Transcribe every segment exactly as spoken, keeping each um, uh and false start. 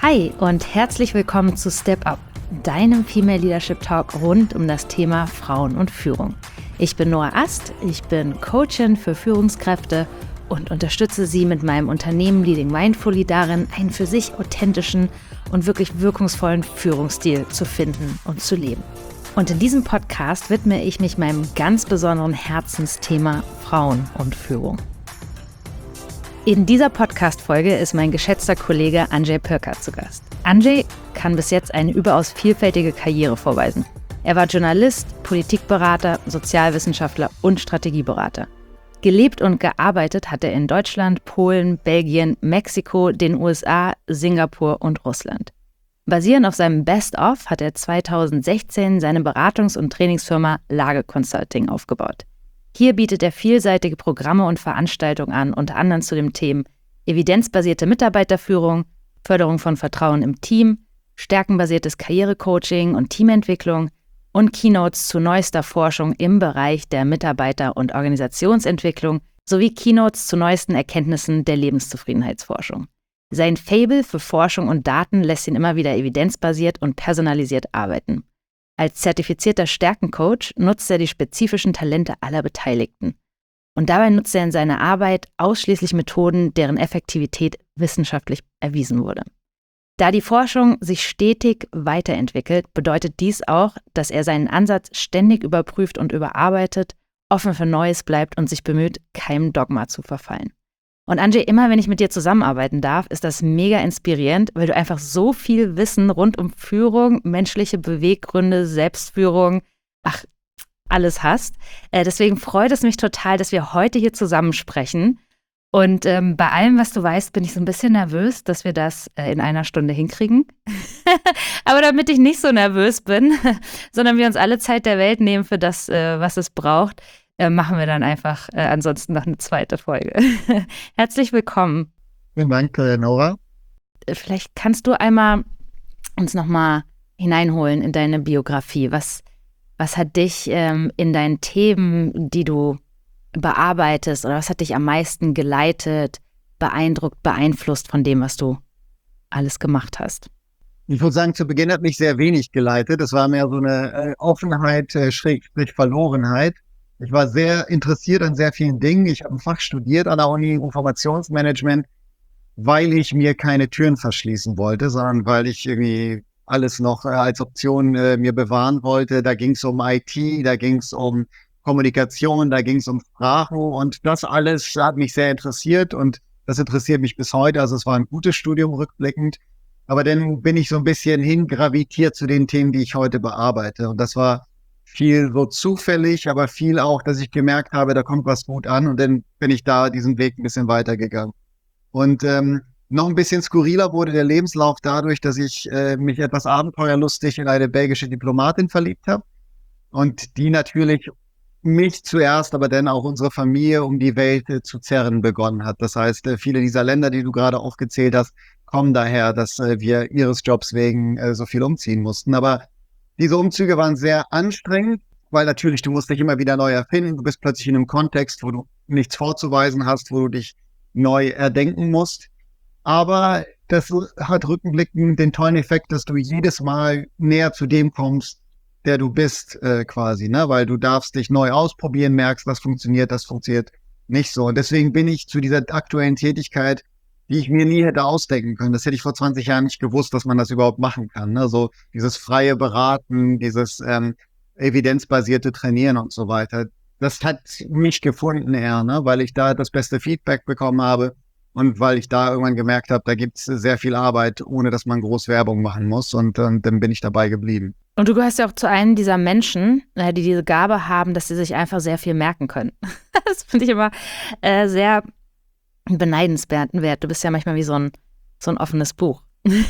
Hi und herzlich willkommen zu Step Up, deinem Female Leadership Talk rund um das Thema Frauen und Führung. Ich bin Noah Ast, ich bin Coachin für Führungskräfte und unterstütze sie mit meinem Unternehmen Leading Mindfully darin, einen für sich authentischen und wirklich wirkungsvollen Führungsstil zu finden und zu leben. Und in diesem Podcast widme ich mich meinem ganz besonderen Herzensthema Frauen und Führung. In dieser Podcast-Folge ist mein geschätzter Kollege Andrzej Pirka zu Gast. Andrzej kann bis jetzt eine überaus vielfältige Karriere vorweisen. Er war Journalist, Politikberater, Sozialwissenschaftler und Strategieberater. Gelebt und gearbeitet hat er in Deutschland, Polen, Belgien, Mexiko, den U S A, Singapur und Russland. Basierend auf seinem Best-of hat er zweitausendsechzehn seine Beratungs- und Trainingsfirma Lage Consulting aufgebaut. Hier bietet er vielseitige Programme und Veranstaltungen an, unter anderem zu den Themen evidenzbasierte Mitarbeiterführung, Förderung von Vertrauen im Team, stärkenbasiertes Karrierecoaching und Teamentwicklung und Keynotes zu neuester Forschung im Bereich der Mitarbeiter- und Organisationsentwicklung sowie Keynotes zu neuesten Erkenntnissen der Lebenszufriedenheitsforschung. Sein Faible für Forschung und Daten lässt ihn immer wieder evidenzbasiert und personalisiert arbeiten. Als zertifizierter Stärkencoach nutzt er die spezifischen Talente aller Beteiligten. Und dabei nutzt er in seiner Arbeit ausschließlich Methoden, deren Effektivität wissenschaftlich erwiesen wurde. Da die Forschung sich stetig weiterentwickelt, bedeutet dies auch, dass er seinen Ansatz ständig überprüft und überarbeitet, offen für Neues bleibt und sich bemüht, keinem Dogma zu verfallen. Und Andrzej, immer wenn ich mit dir zusammenarbeiten darf, ist das mega inspirierend, weil du einfach so viel Wissen rund um Führung, menschliche Beweggründe, Selbstführung, ach, alles hast. Äh, deswegen freut es mich total, dass wir heute hier zusammen sprechen. Und ähm, bei allem, was du weißt, bin ich so ein bisschen nervös, dass wir das äh, in einer Stunde hinkriegen. Aber damit ich nicht so nervös bin, sondern wir uns alle Zeit der Welt nehmen für das, äh, was es braucht, äh, machen wir dann einfach äh, ansonsten noch eine zweite Folge. Herzlich willkommen. Vielen Dank, Nora. Vielleicht kannst du einmal uns nochmal hineinholen in deine Biografie. Was, was hat dich ähm, in deinen Themen, die du bearbeitest, oder was hat dich am meisten geleitet, beeindruckt, beeinflusst von dem, was du alles gemacht hast? Ich würde sagen, zu Beginn hat mich sehr wenig geleitet. Es war mehr so eine äh, Offenheit, äh, Schrägstrich Verlorenheit. Ich war sehr interessiert an sehr vielen Dingen. Ich habe ein Fach studiert an der Uni, Informationsmanagement, weil ich mir keine Türen verschließen wollte, sondern weil ich irgendwie alles noch äh, als Option äh, mir bewahren wollte. Da ging es um I T, da ging es um Kommunikation, da ging es um Sprachen und das alles hat mich sehr interessiert und das interessiert mich bis heute. Also es war ein gutes Studium rückblickend, aber dann bin ich so ein bisschen hingravitiert zu den Themen, die ich heute bearbeite und das war viel so zufällig, aber viel auch, dass ich gemerkt habe, da kommt was gut an und dann bin ich da diesen Weg ein bisschen weitergegangen. Und ähm, noch ein bisschen skurriler wurde der Lebenslauf dadurch, dass ich äh, mich etwas abenteuerlustig in eine belgische Diplomatin verliebt habe und die natürlich mich zuerst, aber dann auch unsere Familie um die Welt äh, zu zerren begonnen hat. Das heißt, äh, viele dieser Länder, die du gerade aufgezählt hast, kommen daher, dass äh, wir ihres Jobs wegen äh, so viel umziehen mussten. Aber diese Umzüge waren sehr anstrengend, weil natürlich du musst dich immer wieder neu erfinden. Du bist plötzlich in einem Kontext, wo du nichts vorzuweisen hast, wo du dich neu erdenken musst. Aber das hat rückblickend den tollen Effekt, dass du jedes Mal näher zu dem kommst, der du bist äh, quasi, ne? Weil du darfst dich neu ausprobieren, merkst, was funktioniert, das funktioniert nicht so. Und deswegen bin ich zu dieser aktuellen Tätigkeit, die ich mir nie hätte ausdenken können. Das hätte ich vor zwanzig Jahren nicht gewusst, dass man das überhaupt machen kann. Ne? So dieses freie Beraten, dieses ähm, evidenzbasierte Trainieren und so weiter. Das hat mich gefunden eher, ne? Weil ich da das beste Feedback bekommen habe und weil ich da irgendwann gemerkt habe, da gibt es sehr viel Arbeit, ohne dass man groß Werbung machen muss. Und, und dann bin ich dabei geblieben. Und du gehörst ja auch zu einem dieser Menschen, die diese Gabe haben, dass sie sich einfach sehr viel merken können. Das finde ich immer äh, sehr beneidenswert. Du bist ja manchmal wie so ein, so ein offenes Buch.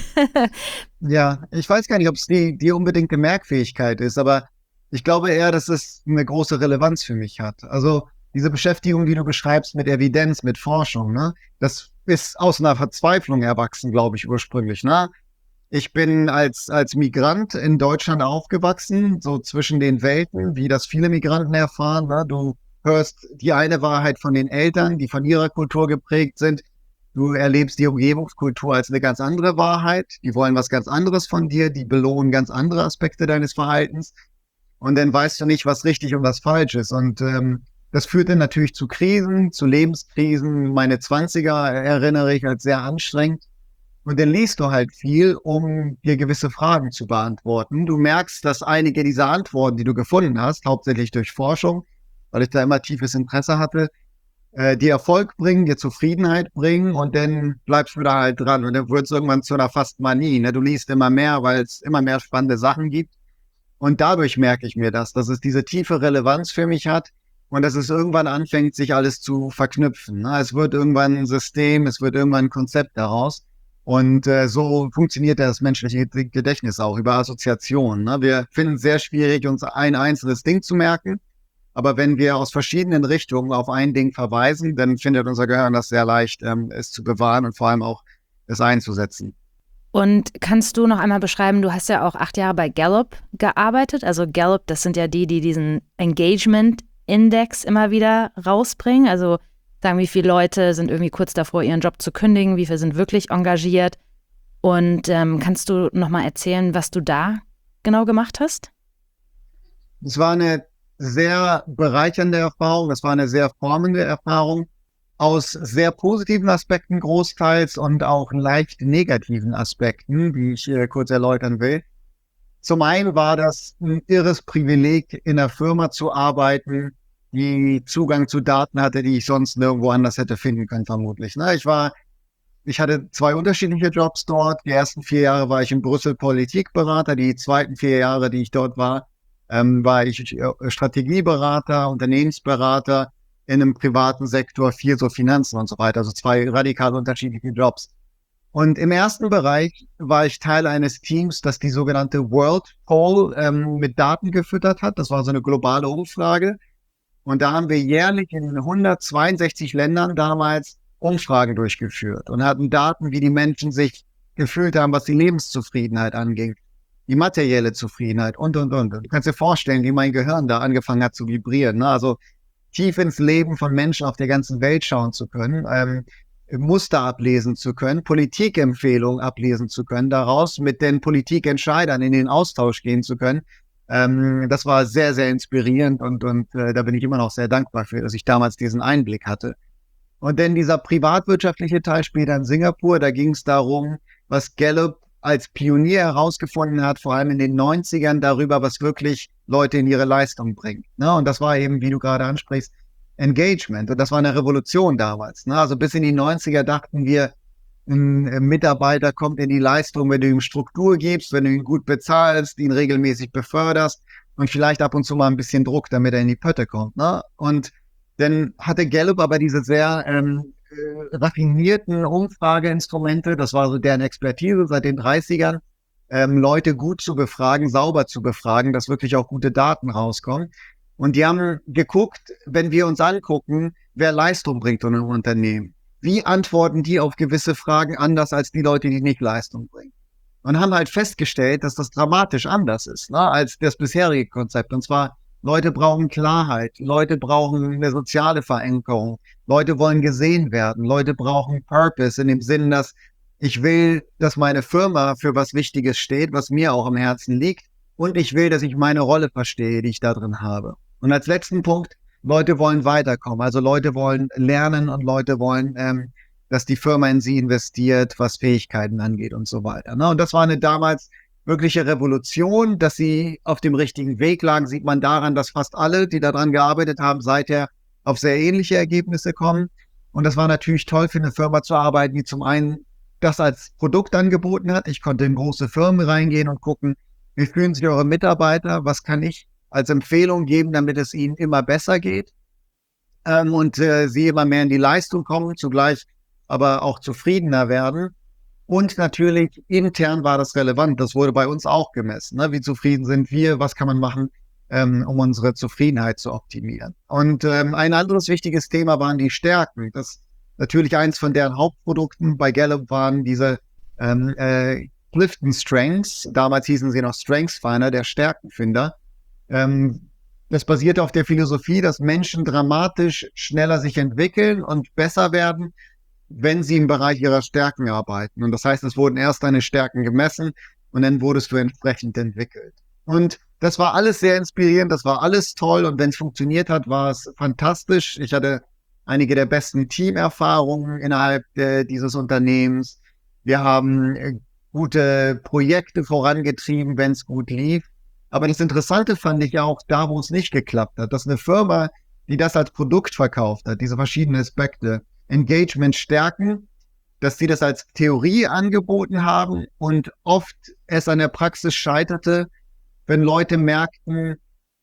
Ja, ich weiß gar nicht, ob es die, die unbedingte Merkfähigkeit ist, aber ich glaube eher, dass es eine große Relevanz für mich hat. Also diese Beschäftigung, die du beschreibst mit Evidenz, mit Forschung, ne, das ist aus einer Verzweiflung erwachsen, glaube ich, ursprünglich, ne? Ich bin als, als Migrant in Deutschland aufgewachsen, so zwischen den Welten, wie das viele Migranten erfahren. Ne? Du hörst die eine Wahrheit von den Eltern, die von ihrer Kultur geprägt sind. Du erlebst die Umgebungskultur als eine ganz andere Wahrheit. Die wollen was ganz anderes von dir. Die belohnen ganz andere Aspekte deines Verhaltens. Und dann weißt du nicht, was richtig und was falsch ist. Und ähm, das führt dann natürlich zu Krisen, zu Lebenskrisen. Meine Zwanziger erinnere ich als sehr anstrengend. Und dann liest du halt viel, um dir gewisse Fragen zu beantworten. Du merkst, dass einige dieser Antworten, die du gefunden hast, hauptsächlich durch Forschung, weil ich da immer tiefes Interesse hatte, äh, dir Erfolg bringen, dir Zufriedenheit bringen und dann bleibst du da halt dran. Und dann wird es irgendwann zu einer fast Manie. Ne? Du liest immer mehr, weil es immer mehr spannende Sachen gibt. Und dadurch merke ich mir das, dass es diese tiefe Relevanz für mich hat und dass es irgendwann anfängt, sich alles zu verknüpfen. Ne? Es wird irgendwann ein System, es wird irgendwann ein Konzept daraus. Und äh, so funktioniert das menschliche Gedächtnis auch über Assoziationen. Ne? Wir finden es sehr schwierig, uns ein einzelnes Ding zu merken. Aber wenn wir aus verschiedenen Richtungen auf ein Ding verweisen, dann findet unser Gehirn das sehr leicht, ähm, es zu bewahren und vor allem auch es einzusetzen. Und kannst du noch einmal beschreiben, du hast ja auch acht Jahre bei Gallup gearbeitet. Also Gallup, das sind ja die, die diesen Engagement-Index immer wieder rausbringen. Also sagen, wie viele Leute sind irgendwie kurz davor, ihren Job zu kündigen, wie viele sind wirklich engagiert. Und ähm, kannst du noch mal erzählen, was du da genau gemacht hast? Es war eine sehr bereichernde Erfahrung, das war eine sehr formende Erfahrung, aus sehr positiven Aspekten großteils und auch leicht negativen Aspekten, die ich äh, kurz erläutern will. Zum einen war das ein irres Privileg, in einer Firma zu arbeiten, die Zugang zu Daten hatte, die ich sonst nirgendwo anders hätte finden können, vermutlich. Ne? Ich war, ich hatte zwei unterschiedliche Jobs dort. Die ersten vier Jahre war ich in Brüssel Politikberater. Die zweiten vier Jahre, die ich dort war, ähm, war ich Strategieberater, Unternehmensberater in einem privaten Sektor, viel so Finanzen und so weiter. Also zwei radikal unterschiedliche Jobs. Und im ersten Bereich war ich Teil eines Teams, das die sogenannte World Poll ähm, mit Daten gefüttert hat. Das war so eine globale Umfrage. Und da haben wir jährlich in hundertzweiundsechzig Ländern damals Umfragen durchgeführt und hatten Daten, wie die Menschen sich gefühlt haben, was die Lebenszufriedenheit anging, die materielle Zufriedenheit und, und, und. Du kannst dir vorstellen, wie mein Gehirn da angefangen hat zu vibrieren. Ne? Also tief ins Leben von Menschen auf der ganzen Welt schauen zu können, ähm, Muster ablesen zu können, Politikempfehlungen ablesen zu können, daraus mit den Politikentscheidern in den Austausch gehen zu können. Ähm, das war sehr, sehr inspirierend und, und äh, da bin ich immer noch sehr dankbar für, dass ich damals diesen Einblick hatte. Und dann dieser privatwirtschaftliche Teil später in Singapur, da ging es darum, was Gallup als Pionier herausgefunden hat, vor allem in den neunzigern, darüber, was wirklich Leute in ihre Leistung bringt. Ne? Und das war eben, wie du gerade ansprichst, Engagement. Und das war eine Revolution damals. Ne? Also bis in die neunziger dachten wir, ein Mitarbeiter kommt in die Leistung, wenn du ihm Struktur gibst, wenn du ihn gut bezahlst, ihn regelmäßig beförderst und vielleicht ab und zu mal ein bisschen Druck, damit er in die Pötte kommt. Ne? Und dann hatte Gallup aber diese sehr ähm, äh, raffinierten Umfrageinstrumente, das war so deren Expertise seit den dreißigern, ähm, Leute gut zu befragen, sauber zu befragen, dass wirklich auch gute Daten rauskommen. Und die haben geguckt, wenn wir uns angucken, wer Leistung bringt in einem Unternehmen. Wie antworten die auf gewisse Fragen anders als die Leute, die nicht Leistung bringen? Und haben halt festgestellt, dass das dramatisch anders ist, ne, als das bisherige Konzept. Und zwar, Leute brauchen Klarheit, Leute brauchen eine soziale Verankerung, Leute wollen gesehen werden, Leute brauchen Purpose in dem Sinn, dass ich will, dass meine Firma für was Wichtiges steht, was mir auch am Herzen liegt. Und ich will, dass ich meine Rolle verstehe, die ich da drin habe. Und als letzten Punkt, Leute wollen weiterkommen. Also Leute wollen lernen und Leute wollen, ähm, dass die Firma in sie investiert, was Fähigkeiten angeht und so weiter. Ne? Und das war eine damals wirkliche Revolution, dass sie auf dem richtigen Weg lagen, sieht man daran, dass fast alle, die daran gearbeitet haben, seither auf sehr ähnliche Ergebnisse kommen. Und das war natürlich toll für eine Firma zu arbeiten, die zum einen das als Produkt angeboten hat. Ich konnte in große Firmen reingehen und gucken, wie fühlen sich eure Mitarbeiter, was kann ich als Empfehlung geben, damit es ihnen immer besser geht ähm, und äh, sie immer mehr in die Leistung kommen, zugleich aber auch zufriedener werden. Und natürlich intern war das relevant, das wurde bei uns auch gemessen. Ne? Wie zufrieden sind wir, was kann man machen, ähm, um unsere Zufriedenheit zu optimieren. Und ähm, ein anderes wichtiges Thema waren die Stärken. Das natürlich eins von deren Hauptprodukten bei Gallup waren diese ähm, äh, Clifton Strengths, damals hießen sie noch Strengths Finder, der Stärkenfinder. Ähm, das basierte auf der Philosophie, dass Menschen dramatisch schneller sich entwickeln und besser werden, wenn sie im Bereich ihrer Stärken arbeiten. Und das heißt, es wurden erst deine Stärken gemessen und dann wurdest du entsprechend entwickelt. Und das war alles sehr inspirierend, das war alles toll und wenn es funktioniert hat, war es fantastisch. Ich hatte einige der besten Teamerfahrungen innerhalb äh, dieses Unternehmens. Wir haben äh, gute Projekte vorangetrieben, wenn es gut lief. Aber das Interessante fand ich auch da, wo es nicht geklappt hat, dass eine Firma, die das als Produkt verkauft hat, diese verschiedenen Aspekte, Engagement stärken, dass sie das als Theorie angeboten haben und oft es an der Praxis scheiterte, wenn Leute merkten,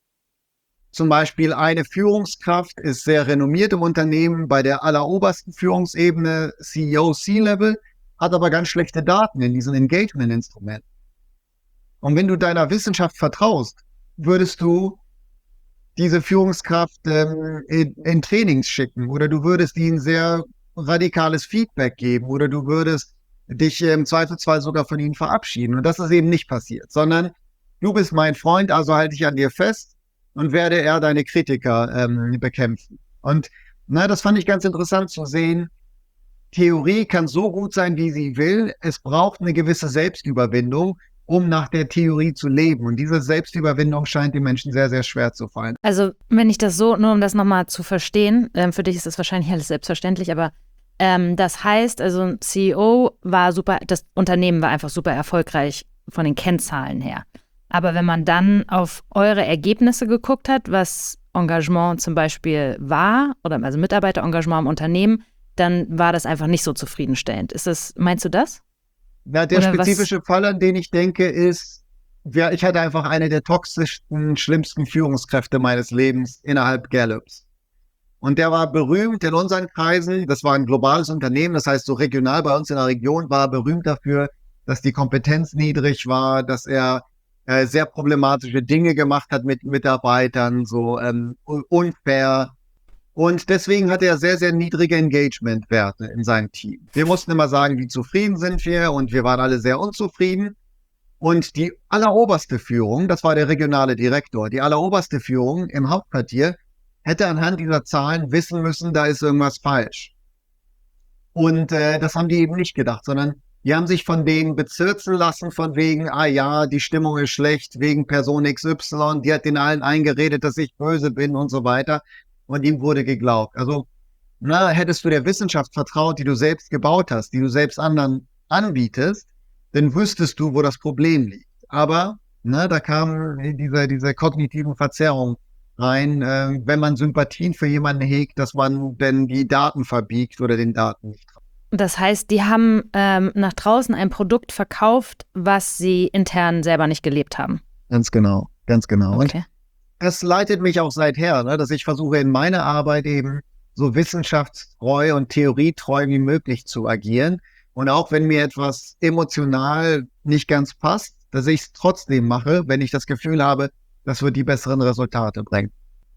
zum Beispiel eine Führungskraft ist sehr renommiert im Unternehmen bei der allerobersten Führungsebene, C E O, C-Level, hat aber ganz schlechte Daten in diesen Engagement-Instrumenten. Und wenn du deiner Wissenschaft vertraust, würdest du diese Führungskraft ähm, in, in Trainings schicken oder du würdest ihnen sehr radikales Feedback geben oder du würdest dich äh, im Zweifelsfall sogar von ihnen verabschieden. Und das ist eben nicht passiert, sondern du bist mein Freund, also halte ich an dir fest und werde eher deine Kritiker ähm, bekämpfen. Und na, das fand ich ganz interessant zu sehen. Theorie kann so gut sein, wie sie will. Es braucht eine gewisse Selbstüberwindung, um nach der Theorie zu leben. Und diese Selbstüberwindung scheint den Menschen sehr, sehr schwer zu fallen. Also wenn ich das so, nur um das nochmal zu verstehen, ähm, für dich ist das wahrscheinlich alles selbstverständlich, aber ähm, das heißt, also ein C E O war super, das Unternehmen war einfach super erfolgreich von den Kennzahlen her. Aber wenn man dann auf eure Ergebnisse geguckt hat, was Engagement zum Beispiel war, oder also Mitarbeiterengagement im Unternehmen, dann war das einfach nicht so zufriedenstellend. Ist das, meinst du das? Na, der Oder spezifische was? Fall, an den ich denke, ist, ja, ich hatte einfach eine der toxischsten, schlimmsten Führungskräfte meines Lebens innerhalb Gallups. Und der war berühmt in unseren Kreisen. Das war ein globales Unternehmen, das heißt so regional bei uns in der Region war er berühmt dafür, dass die Kompetenz niedrig war, dass er äh, sehr problematische Dinge gemacht hat mit Mitarbeitern, so ähm, unfair. Und deswegen hatte er sehr, sehr niedrige Engagement-Werte in seinem Team. Wir mussten immer sagen, wie zufrieden sind wir und wir waren alle sehr unzufrieden. Und die alleroberste Führung, das war der regionale Direktor, die alleroberste Führung im Hauptquartier hätte anhand dieser Zahlen wissen müssen, da ist irgendwas falsch. Und äh, das haben die eben nicht gedacht, sondern die haben sich von denen bezirzen lassen, von wegen, ah ja, die Stimmung ist schlecht, wegen Person X Y, die hat den allen eingeredet, dass ich böse bin und so weiter. Und ihm wurde geglaubt. Also, na, hättest du der Wissenschaft vertraut, die du selbst gebaut hast, die du selbst anderen anbietest, dann wüsstest du, wo das Problem liegt. Aber, na, da kam diese, diese kognitiven Verzerrungen rein, äh, wenn man Sympathien für jemanden hegt, dass man denn die Daten verbiegt oder den Daten nicht traut. Das heißt, die haben ähm, nach draußen ein Produkt verkauft, was sie intern selber nicht gelebt haben. Ganz genau, ganz genau. Okay. Und das leitet mich auch seither, ne, dass ich versuche in meiner Arbeit eben so wissenschaftstreu und theorietreu wie möglich zu agieren. Und auch wenn mir etwas emotional nicht ganz passt, dass ich es trotzdem mache, wenn ich das Gefühl habe, das wird die besseren Resultate bringen.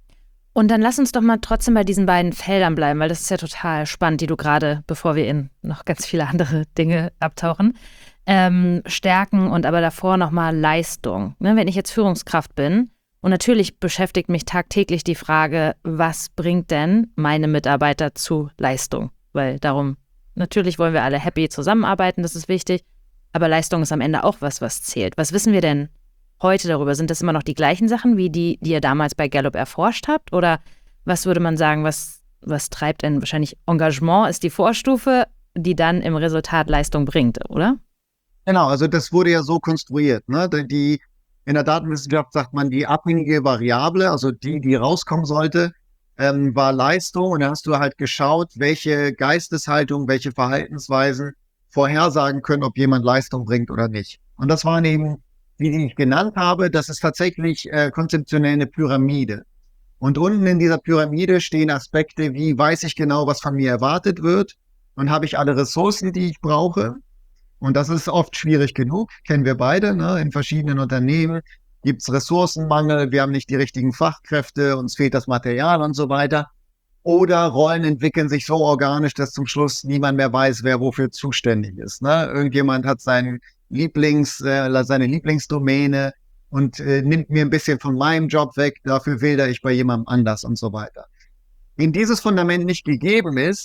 Und dann lass uns doch mal trotzdem bei diesen beiden Feldern bleiben, weil das ist ja total spannend, die du gerade, bevor wir in noch ganz viele andere Dinge abtauchen, ähm, Stärken und aber davor nochmal Leistung. Ne, wenn ich jetzt Führungskraft bin, und natürlich beschäftigt mich tagtäglich die Frage, was bringt denn meine Mitarbeiter zu Leistung? Weil darum, natürlich wollen wir alle happy zusammenarbeiten, das ist wichtig, aber Leistung ist am Ende auch was, was zählt. Was wissen wir denn heute darüber? Sind das immer noch die gleichen Sachen, wie die, die ihr damals bei Gallup erforscht habt? Oder was würde man sagen, was, was treibt denn wahrscheinlich Engagement ist die Vorstufe, die dann im Resultat Leistung bringt, oder? Genau, also das wurde ja so konstruiert, ne? Die In der Datenwissenschaft sagt man, die abhängige Variable, also die, die rauskommen sollte, ähm, war Leistung. Und da hast du halt geschaut, welche Geisteshaltung, welche Verhaltensweisen vorhersagen können, ob jemand Leistung bringt oder nicht. Und das waren eben, wie ich genannt habe, das ist tatsächlich äh, konzeptionell eine Pyramide. Und unten in dieser Pyramide stehen Aspekte wie, weiß ich genau, was von mir erwartet wird und habe ich alle Ressourcen, die ich brauche. Und das ist oft schwierig genug, kennen wir beide, ne? In verschiedenen Unternehmen gibt es Ressourcenmangel, wir haben nicht die richtigen Fachkräfte, uns fehlt das Material und so weiter. Oder Rollen entwickeln sich so organisch, dass zum Schluss niemand mehr weiß, wer wofür zuständig ist. Ne? Irgendjemand hat seinen Lieblings, äh, seine Lieblingsdomäne und äh, nimmt mir ein bisschen von meinem Job weg, dafür wildere ich bei jemandem anders und so weiter. Wenn dieses Fundament nicht gegeben ist,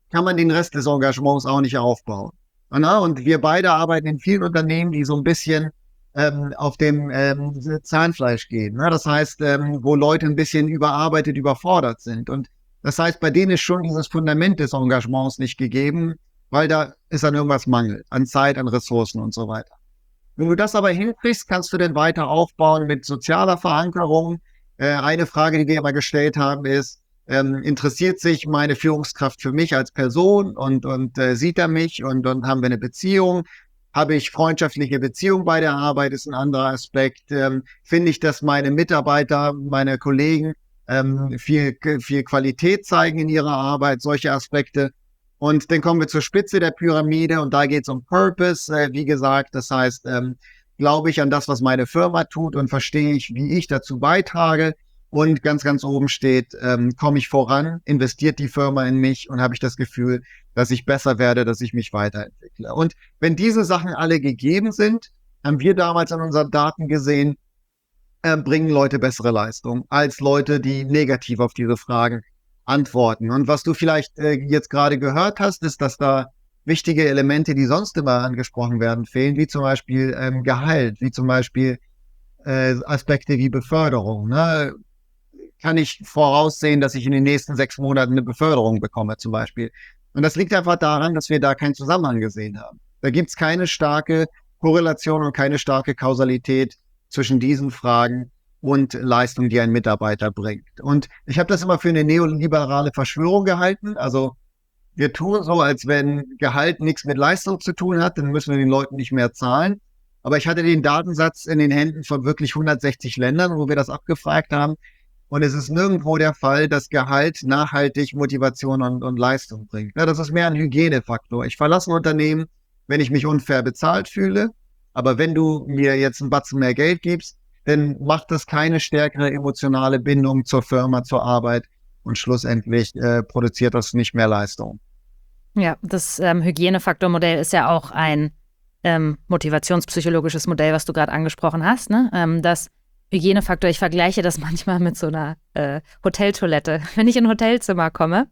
kann man den Rest des Engagements auch nicht aufbauen. Und wir beide arbeiten in vielen Unternehmen, die so ein bisschen ähm, auf dem ähm, Zahnfleisch gehen. Ne? Das heißt, ähm, wo Leute ein bisschen überarbeitet, überfordert sind. Und das heißt, bei denen ist schon dieses Fundament des Engagements nicht gegeben, weil da ist an irgendwas Mangel, an Zeit, an Ressourcen und so weiter. Wenn du das aber hinkriegst, kannst du dann weiter aufbauen mit sozialer Verankerung. Äh, eine Frage, die wir aber gestellt haben, ist, ähm, interessiert sich meine Führungskraft für mich als Person und, und äh, sieht er mich und, und haben wir eine Beziehung? Habe ich freundschaftliche Beziehungen bei der Arbeit, ist ein anderer Aspekt. Ähm, finde ich, dass meine Mitarbeiter, meine Kollegen ähm, viel, viel Qualität zeigen in ihrer Arbeit, solche Aspekte. Und dann kommen wir zur Spitze der Pyramide und da geht es um Purpose, äh, wie gesagt. Das heißt, ähm, glaube ich an das, was meine Firma tut und verstehe ich, wie ich dazu beitrage. Und ganz, ganz oben steht, ähm, komme ich voran, investiert die Firma in mich und habe ich das Gefühl, dass ich besser werde, dass ich mich weiterentwickle. Und wenn diese Sachen alle gegeben sind, haben wir damals an unseren Daten gesehen, äh, bringen Leute bessere Leistung als Leute, die negativ auf diese Fragen antworten. Und was du vielleicht äh, jetzt gerade gehört hast, ist, dass da wichtige Elemente, die sonst immer angesprochen werden, fehlen, wie zum Beispiel ähm, Gehalt, wie zum Beispiel äh, Aspekte wie Beförderung. Ne? Kann ich voraussehen, dass ich in den nächsten sechs Monaten eine Beförderung bekomme zum Beispiel. Und das liegt einfach daran, dass wir da keinen Zusammenhang gesehen haben. Da gibt es keine starke Korrelation und keine starke Kausalität zwischen diesen Fragen und Leistung, die ein Mitarbeiter bringt. Und ich habe das immer für eine neoliberale Verschwörung gehalten. Also wir tun so, als wenn Gehalt nichts mit Leistung zu tun hat, dann müssen wir den Leuten nicht mehr zahlen. Aber ich hatte den Datensatz in den Händen von wirklich hundertsechzig Ländern, wo wir das abgefragt haben. Und es ist nirgendwo der Fall, dass Gehalt nachhaltig Motivation und, und Leistung bringt. Ja, das ist mehr ein Hygienefaktor. Ich verlasse ein Unternehmen, wenn ich mich unfair bezahlt fühle. Aber wenn du mir jetzt einen Batzen mehr Geld gibst, dann macht das keine stärkere emotionale Bindung zur Firma, zur Arbeit. Und schlussendlich äh, produziert das nicht mehr Leistung. Ja, das ähm, Hygienefaktormodell ist ja auch ein ähm, motivationspsychologisches Modell, was du gerade angesprochen hast, ne? Ähm, das Hygienefaktor, ich vergleiche das manchmal mit so einer äh, Hoteltoilette. Wenn ich in ein Hotelzimmer komme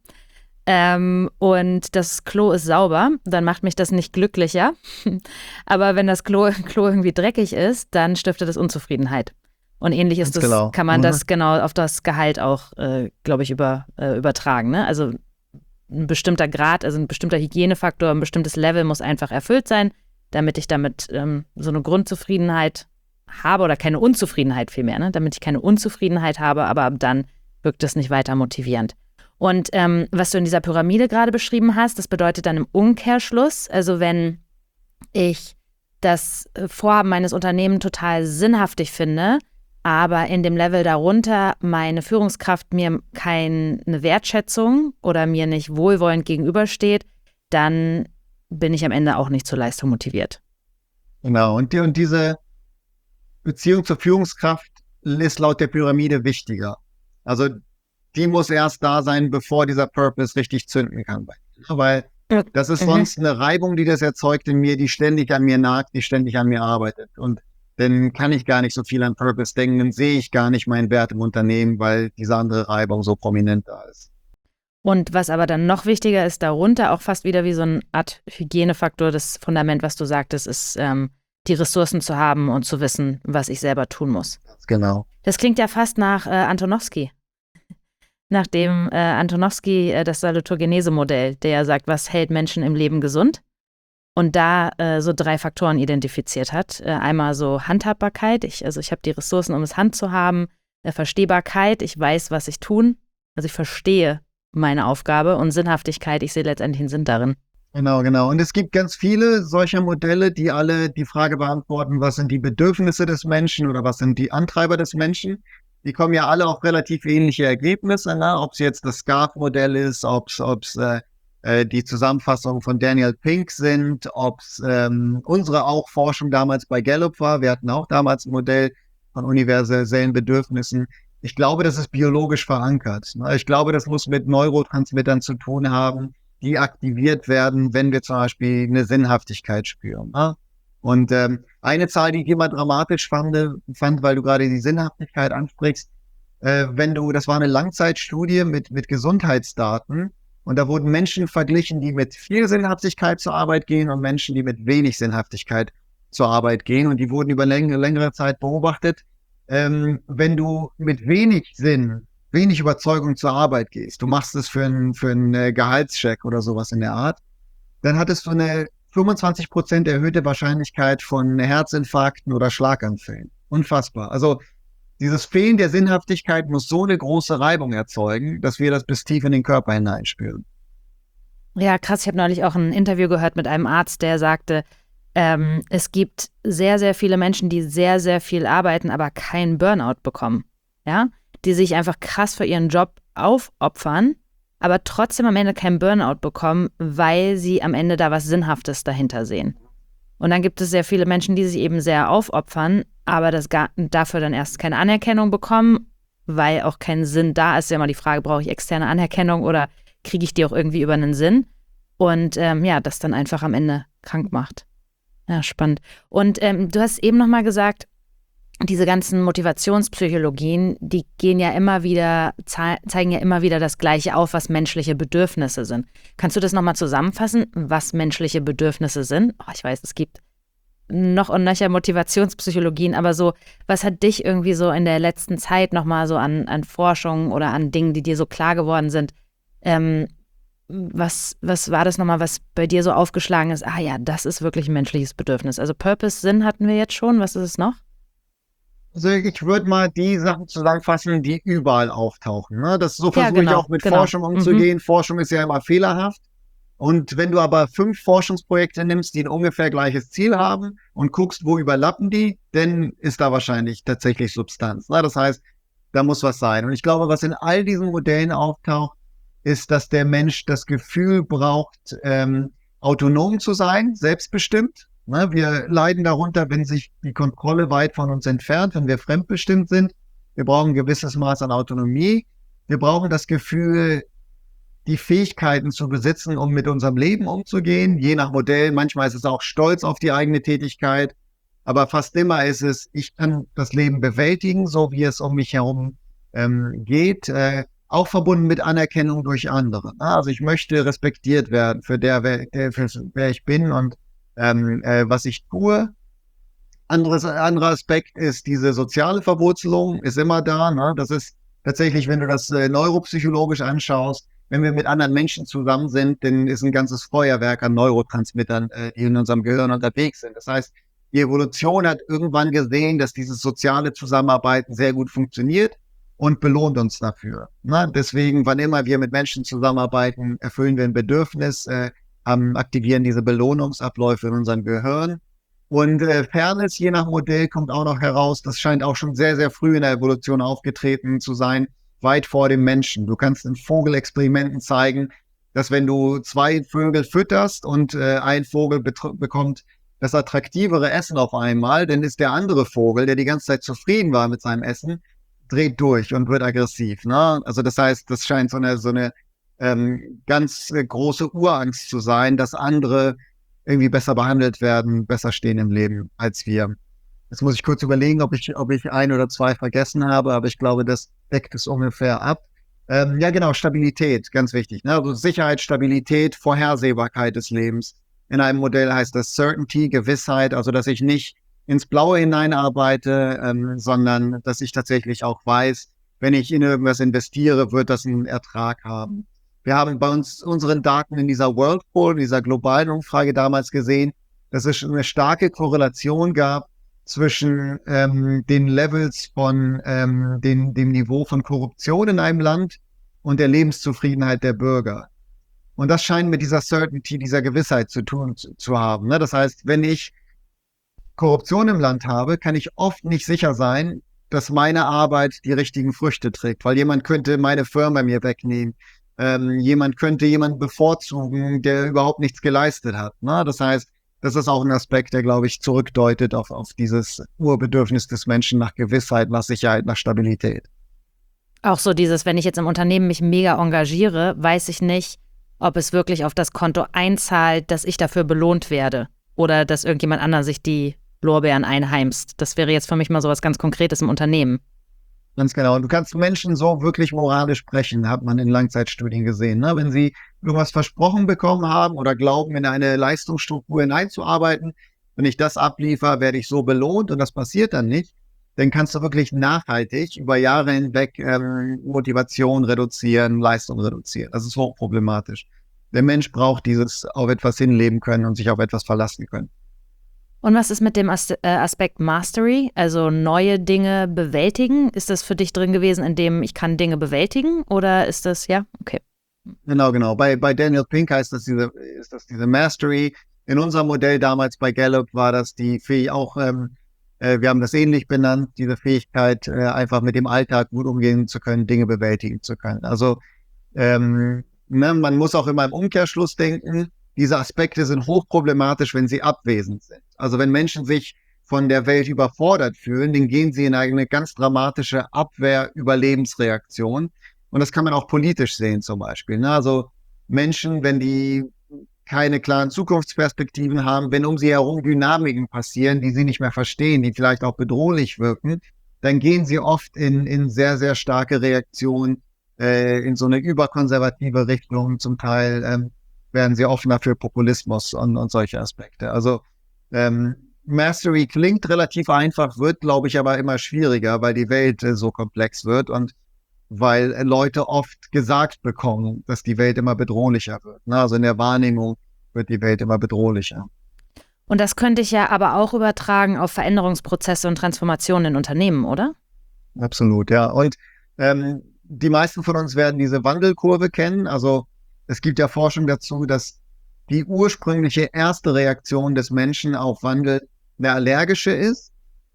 ähm, und das Klo ist sauber, dann macht mich das nicht glücklicher. Aber wenn das Klo, Klo irgendwie dreckig ist, dann stiftet es Unzufriedenheit. Und ähnlich ist das, genau. kann man mhm. das genau auf das Gehalt auch, äh, glaube ich, über, äh, übertragen. Ne? Also ein bestimmter Grad, also ein bestimmter Hygienefaktor, ein bestimmtes Level muss einfach erfüllt sein, damit ich damit ähm, so eine Grundzufriedenheit habe oder keine Unzufriedenheit vielmehr, ne? Damit ich keine Unzufriedenheit habe, aber ab dann wirkt es nicht weiter motivierend. Und ähm, was du in dieser Pyramide gerade beschrieben hast, das bedeutet dann im Umkehrschluss, also wenn ich das Vorhaben meines Unternehmens total sinnhaftig finde, aber in dem Level darunter meine Führungskraft mir keine Wertschätzung oder mir nicht wohlwollend gegenübersteht, dann bin ich am Ende auch nicht zur Leistung motiviert. Genau, und, die, und diese Beziehung zur Führungskraft ist laut der Pyramide wichtiger. Also die muss erst da sein, bevor dieser Purpose richtig zünden kann. Weil das ist mhm. sonst eine Reibung, die das erzeugt in mir, die ständig an mir nagt, die ständig an mir arbeitet. Und dann kann ich gar nicht so viel an Purpose denken, dann sehe ich gar nicht meinen Wert im Unternehmen, weil diese andere Reibung so prominent da ist. Und was aber dann noch wichtiger ist, darunter auch fast wieder wie so eine Art Hygienefaktor, das Fundament, was du sagtest, ist ähm, die Ressourcen zu haben und zu wissen, was ich selber tun muss. Genau. Das klingt ja fast nach äh, Antonowski. Nach dem äh, Antonowski äh, das Salutogenese-Modell, der ja sagt, was hält Menschen im Leben gesund? Und da äh, so drei Faktoren identifiziert hat. Äh, einmal so Handhabbarkeit, ich, also ich habe die Ressourcen, um es Hand zu haben. Äh, Verstehbarkeit, ich weiß, was ich tun. Also ich verstehe meine Aufgabe. Und Sinnhaftigkeit, ich sehe letztendlich einen Sinn darin. Genau, genau. Und es gibt ganz viele solcher Modelle, die alle die Frage beantworten, was sind die Bedürfnisse des Menschen oder was sind die Antreiber des Menschen. Die kommen ja alle auf relativ ähnliche Ergebnisse, ne? Ob es jetzt das Scarf-Modell ist, ob es äh, äh, die Zusammenfassung von Daniel Pink sind, ob es ähm, unsere auch Forschung damals bei Gallup war. Wir hatten auch damals ein Modell von universellen Bedürfnissen. Ich glaube, das ist biologisch verankert. Ne? Ich glaube, das muss mit Neurotransmittern zu tun haben, die aktiviert werden, wenn wir zum Beispiel eine Sinnhaftigkeit spüren. Ne? Und ähm, eine Zahl, die ich immer dramatisch fand, fand, weil du gerade die Sinnhaftigkeit ansprichst, äh, wenn du, das war eine Langzeitstudie mit, mit Gesundheitsdaten Und da wurden Menschen verglichen, die mit viel Sinnhaftigkeit zur Arbeit gehen und Menschen, die mit wenig Sinnhaftigkeit zur Arbeit gehen. Und die wurden über längere, längere Zeit beobachtet. Ähm, wenn du mit wenig Sinn, wenig Überzeugung zur Arbeit gehst, du machst es für einen für einen Gehaltscheck oder sowas in der Art, dann hattest du eine fünfundzwanzig Prozent erhöhte Wahrscheinlichkeit von Herzinfarkten oder Schlaganfällen. Unfassbar. Also dieses Fehlen der Sinnhaftigkeit muss so eine große Reibung erzeugen, dass wir das bis tief in den Körper hineinspüren. Ja, krass. Ich habe neulich auch ein Interview gehört mit einem Arzt, der sagte, ähm, es gibt sehr, sehr viele Menschen, die sehr, sehr viel arbeiten, aber keinen Burnout bekommen. Ja, die sich einfach krass für ihren Job aufopfern, aber trotzdem am Ende keinen Burnout bekommen, weil sie am Ende da was Sinnhaftes dahinter sehen. Und dann gibt es sehr viele Menschen, die sich eben sehr aufopfern, aber das gar, dafür dann erst keine Anerkennung bekommen, weil auch kein Sinn da ist. Ja immer die Frage, brauche ich externe Anerkennung oder kriege ich die auch irgendwie über einen Sinn? Und ähm, ja, das dann einfach am Ende krank macht. Ja, spannend. Und ähm, du hast eben nochmal gesagt, diese ganzen Motivationspsychologien, die gehen ja immer wieder, zeigen ja immer wieder das Gleiche auf, was menschliche Bedürfnisse sind. Kannst du das nochmal zusammenfassen, was menschliche Bedürfnisse sind? Oh, ich weiß, es gibt noch und nöcher Motivationspsychologien, aber so, was hat dich irgendwie so in der letzten Zeit nochmal so an, an Forschung oder an Dingen, die dir so klar geworden sind, ähm, was, was war das nochmal, was bei dir so aufgeschlagen ist? Ah ja, das ist wirklich ein menschliches Bedürfnis. Also Purpose, Sinn hatten wir jetzt schon, was ist es noch? Also ich würde mal die Sachen zusammenfassen, die überall auftauchen. Ne? Das so versuche ja, genau, ich auch mit genau. Forschung umzugehen. Mhm. Forschung ist ja immer fehlerhaft. Und wenn du aber fünf Forschungsprojekte nimmst, die ein ungefähr gleiches Ziel haben und guckst, wo überlappen die, dann ist da wahrscheinlich tatsächlich Substanz. Ne? Das heißt, da muss was sein. Und ich glaube, was in all diesen Modellen auftaucht, ist, dass der Mensch das Gefühl braucht, ähm, autonom zu sein, selbstbestimmt. Ne? Wir leiden darunter, wenn sich die Kontrolle weit von uns entfernt, wenn wir fremdbestimmt sind. Wir brauchen ein gewisses Maß an Autonomie. Wir brauchen das Gefühl, die Fähigkeiten zu besitzen, um mit unserem Leben umzugehen. Je nach Modell, manchmal ist es auch Stolz auf die eigene Tätigkeit, aber fast immer ist es, ich kann das Leben bewältigen, so wie es um mich herum ähm, geht, äh, auch verbunden mit Anerkennung durch andere. Also ich möchte respektiert werden für der, wer, der, für wer ich bin und ähm, äh, was ich tue. Anderes, anderer Aspekt ist diese soziale Verwurzelung, ist immer da. Ne? Das ist tatsächlich, wenn du das äh, neuropsychologisch anschaust, wenn wir mit anderen Menschen zusammen sind, dann ist ein ganzes Feuerwerk an Neurotransmittern, äh, die in unserem Gehirn unterwegs sind. Das heißt, die Evolution hat irgendwann gesehen, dass dieses soziale Zusammenarbeiten sehr gut funktioniert und belohnt uns dafür. Ne? Deswegen, wann immer wir mit Menschen zusammenarbeiten, erfüllen wir ein Bedürfnis, äh, haben, aktivieren diese Belohnungsabläufe in unserem Gehirn. Und äh, Fairness, je nach Modell, kommt auch noch heraus. Das scheint auch schon sehr, sehr früh in der Evolution aufgetreten zu sein, weit vor dem Menschen. Du kannst in Vogelexperimenten zeigen, dass wenn du zwei Vögel fütterst und äh, ein Vogel bekommt das attraktivere Essen auf einmal, dann ist der andere Vogel, der die ganze Zeit zufrieden war mit seinem Essen, dreht durch und wird aggressiv. Ne? Also das heißt, das scheint so eine, so eine ähm, ganz äh, große Urangst zu sein, dass andere irgendwie besser behandelt werden, besser stehen im Leben als wir. Jetzt muss ich kurz überlegen, ob ich, ob ich ein oder zwei vergessen habe, aber ich glaube, das deckt es ungefähr ab. Ähm, ja, genau, Stabilität, ganz wichtig. Ne? Also Sicherheit, Stabilität, Vorhersehbarkeit des Lebens. In einem Modell heißt das Certainty, Gewissheit, also dass ich nicht ins Blaue hineinarbeite, ähm, sondern dass ich tatsächlich auch weiß, wenn ich in irgendwas investiere, wird das einen Ertrag haben. Wir haben bei uns unseren Daten in dieser Whirlpool, in dieser globalen Umfrage damals gesehen, dass es eine starke Korrelation gab zwischen ähm, den Levels von ähm, den, dem Niveau von Korruption in einem Land und der Lebenszufriedenheit der Bürger. Und das scheint mit dieser Certainty, dieser Gewissheit zu tun zu, zu haben. Ne? Das heißt, wenn ich Korruption im Land habe, kann ich oft nicht sicher sein, dass meine Arbeit die richtigen Früchte trägt, weil jemand könnte meine Firma mir wegnehmen. Ähm, jemand könnte jemanden bevorzugen, der überhaupt nichts geleistet hat. Ne? Das heißt, das ist auch ein Aspekt, der, glaube ich, zurückdeutet auf, auf dieses Urbedürfnis des Menschen nach Gewissheit, nach Sicherheit, nach Stabilität. Auch so dieses, wenn ich jetzt im Unternehmen mich mega engagiere, weiß ich nicht, ob es wirklich auf das Konto einzahlt, dass ich dafür belohnt werde oder dass irgendjemand anderes sich die Lorbeeren einheimst. Das wäre jetzt für mich mal so was ganz Konkretes im Unternehmen. Ganz genau. Und du kannst Menschen so wirklich moralisch brechen, hat man in Langzeitstudien gesehen. Ne? Wenn sie irgendwas versprochen bekommen haben oder glauben, in eine Leistungsstruktur hineinzuarbeiten, wenn ich das abliefere, werde ich so belohnt und das passiert dann nicht, dann kannst du wirklich nachhaltig über Jahre hinweg ähm, Motivation reduzieren, Leistung reduzieren. Das ist hochproblematisch. Der Mensch braucht dieses auf etwas hinleben können und sich auf etwas verlassen können. Und was ist mit dem As- äh, Aspekt Mastery, also neue Dinge bewältigen? Ist das für dich drin gewesen, in dem ich kann Dinge bewältigen? Oder ist das, ja, okay. Genau, genau. Bei, bei Daniel Pink heißt das diese, ist das diese Mastery. In unserem Modell damals bei Gallup war das die Fähigkeit auch, ähm, äh, wir haben das ähnlich benannt, diese Fähigkeit, äh, einfach mit dem Alltag gut umgehen zu können, Dinge bewältigen zu können. Also ähm, ne, man muss auch immer im Umkehrschluss denken, diese Aspekte sind hochproblematisch, wenn sie abwesend sind. Also wenn Menschen sich von der Welt überfordert fühlen, dann gehen sie in eine ganz dramatische Abwehr-Überlebensreaktion. Und das kann man auch politisch sehen zum Beispiel. Ne? Also Menschen, wenn die keine klaren Zukunftsperspektiven haben, wenn um sie herum Dynamiken passieren, die sie nicht mehr verstehen, die vielleicht auch bedrohlich wirken, dann gehen sie oft in, in sehr, sehr starke Reaktionen, äh, in so eine überkonservative Richtung. Zum Teil ähm, werden sie offener für Populismus und, und solche Aspekte. Also ähm, Mastery klingt relativ einfach, wird, glaube ich, aber immer schwieriger, weil die Welt äh, so komplex wird und weil äh, Leute oft gesagt bekommen, dass die Welt immer bedrohlicher wird. Ne? Also in der Wahrnehmung wird die Welt immer bedrohlicher. Und das könnte ich ja aber auch übertragen auf Veränderungsprozesse und Transformationen in Unternehmen, oder? Absolut, ja. Und ähm, die meisten von uns werden diese Wandelkurve kennen. Also es gibt ja Forschung dazu, dass die ursprüngliche erste Reaktion des Menschen auf Wandel eine allergische ist.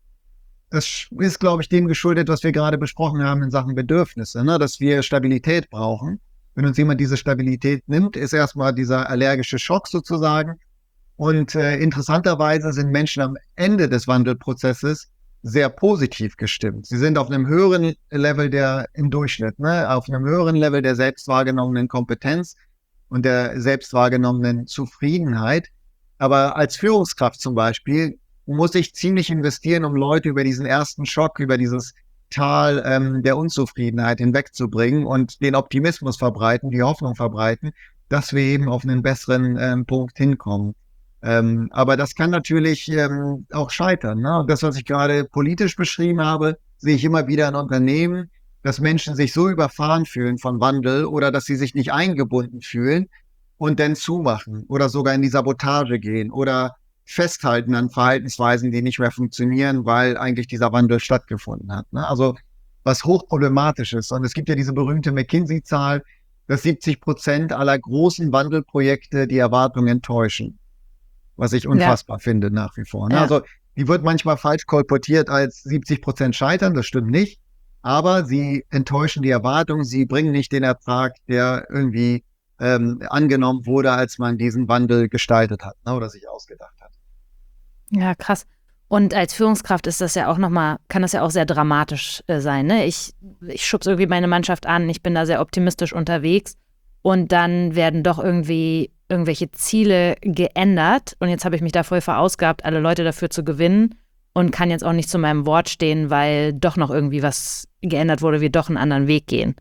Das ist, glaube ich, dem geschuldet, was wir gerade besprochen haben in Sachen Bedürfnisse, ne? Dass wir Stabilität brauchen. Wenn uns jemand diese Stabilität nimmt, ist erstmal dieser allergische Schock sozusagen. Und äh, interessanterweise sind Menschen am Ende des Wandelprozesses sehr positiv gestimmt. Sie sind auf einem höheren Level der im Durchschnitt, ne? Auf einem höheren Level der selbst wahrgenommenen Kompetenz und der selbst wahrgenommenen Zufriedenheit. Aber als Führungskraft zum Beispiel muss ich ziemlich investieren, um Leute über diesen ersten Schock, über dieses Tal ähm, der Unzufriedenheit hinwegzubringen und den Optimismus verbreiten, die Hoffnung verbreiten, dass wir eben auf einen besseren ähm, Punkt hinkommen. Ähm, aber das kann natürlich ähm, auch scheitern. Ne? Und das, was ich gerade politisch beschrieben habe, sehe ich immer wieder in Unternehmen, dass Menschen sich so überfahren fühlen von Wandel oder dass sie sich nicht eingebunden fühlen und dann zumachen oder sogar in die Sabotage gehen oder festhalten an Verhaltensweisen, die nicht mehr funktionieren, weil eigentlich dieser Wandel stattgefunden hat. Ne? Also was hochproblematisch ist. Und es gibt ja diese berühmte McKinsey-Zahl, dass siebzig Prozent aller großen Wandelprojekte die Erwartungen enttäuschen. Was ich unfassbar ja. finde nach wie vor. Ne? Ja. Also die wird manchmal falsch kolportiert als siebzig Prozent scheitern, das stimmt nicht. Aber sie enttäuschen die Erwartungen, sie bringen nicht den Ertrag, der irgendwie ähm, angenommen wurde, als man diesen Wandel gestaltet hat, ne, oder sich ausgedacht hat. Ja, krass. Und als Führungskraft ist das ja auch nochmal, kann das ja auch sehr dramatisch äh, sein. Ne? Ich, ich schubse irgendwie meine Mannschaft an, ich bin da sehr optimistisch unterwegs und dann werden doch irgendwie irgendwelche Ziele geändert und jetzt habe ich mich da voll verausgabt, alle Leute dafür zu gewinnen und kann jetzt auch nicht zu meinem Wort stehen, weil doch noch irgendwie was geändert wurde, wir doch einen anderen Weg gehen.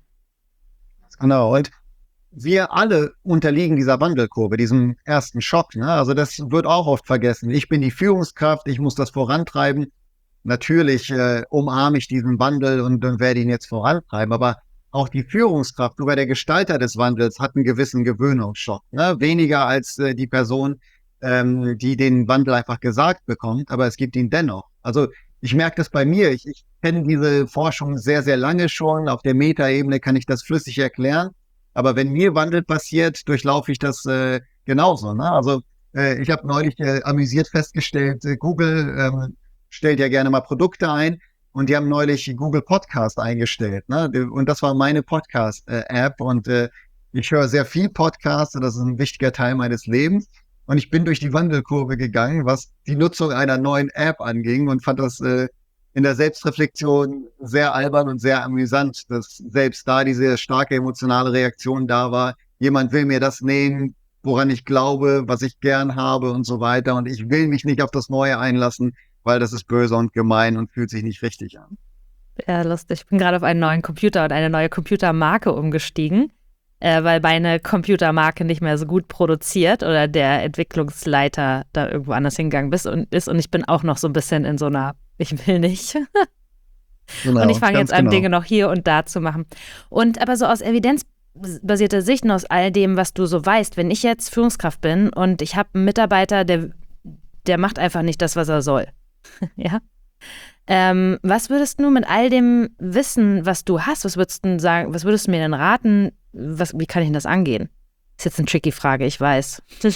Genau, und wir alle unterliegen dieser Wandelkurve, diesem ersten Schock. Ne? Also das wird auch oft vergessen. Ich bin die Führungskraft, ich muss das vorantreiben. Natürlich äh, umarme ich diesen Wandel und, und werde ihn jetzt vorantreiben, aber auch die Führungskraft, sogar der Gestalter des Wandels, hat einen gewissen Gewöhnungsschock. Ne? Weniger als äh, die Person, ähm, die den Wandel einfach gesagt bekommt, aber es gibt ihn dennoch. Also ich merke das bei mir. Ich, ich kenne diese Forschung sehr, sehr lange schon. Auf der Metaebene kann ich das flüssig erklären. Aber wenn mir Wandel passiert, durchlaufe ich das äh, genauso. Ne? Also äh, ich habe neulich äh, amüsiert festgestellt, äh, Google ähm, stellt ja gerne mal Produkte ein und die haben neulich Google Podcast eingestellt. Ne? Und das war meine Podcast-App äh, und äh, ich höre sehr viel Podcasts und das ist ein wichtiger Teil meines Lebens. Und ich bin durch die Wandelkurve gegangen, was die Nutzung einer neuen App anging und fand das äh, in der Selbstreflexion sehr albern und sehr amüsant, dass selbst da diese starke emotionale Reaktion da war. Jemand will mir das nehmen, woran ich glaube, was ich gern habe und so weiter. Und ich will mich nicht auf das Neue einlassen, weil das ist böse und gemein und fühlt sich nicht richtig an. Ja, lustig. Ich bin gerade auf einen neuen Computer und eine neue Computermarke umgestiegen, äh, weil meine Computermarke nicht mehr so gut produziert oder der Entwicklungsleiter da irgendwo anders hingegangen ist und, ist und ich bin auch noch so ein bisschen in so einer, ich will nicht. Genau, Und ich fange ganz jetzt an, genau. Dinge noch hier und da zu machen. Und aber so aus evidenzbasierter Sicht und aus all dem, was du so weißt, wenn ich jetzt Führungskraft bin und ich habe einen Mitarbeiter, der, der macht einfach nicht das, was er soll. Ja. Ähm, was würdest du mit all dem Wissen, was du hast, was würdest du sagen, was würdest du mir denn raten, was, wie kann ich denn das angehen? Ist jetzt eine tricky Frage, ich weiß.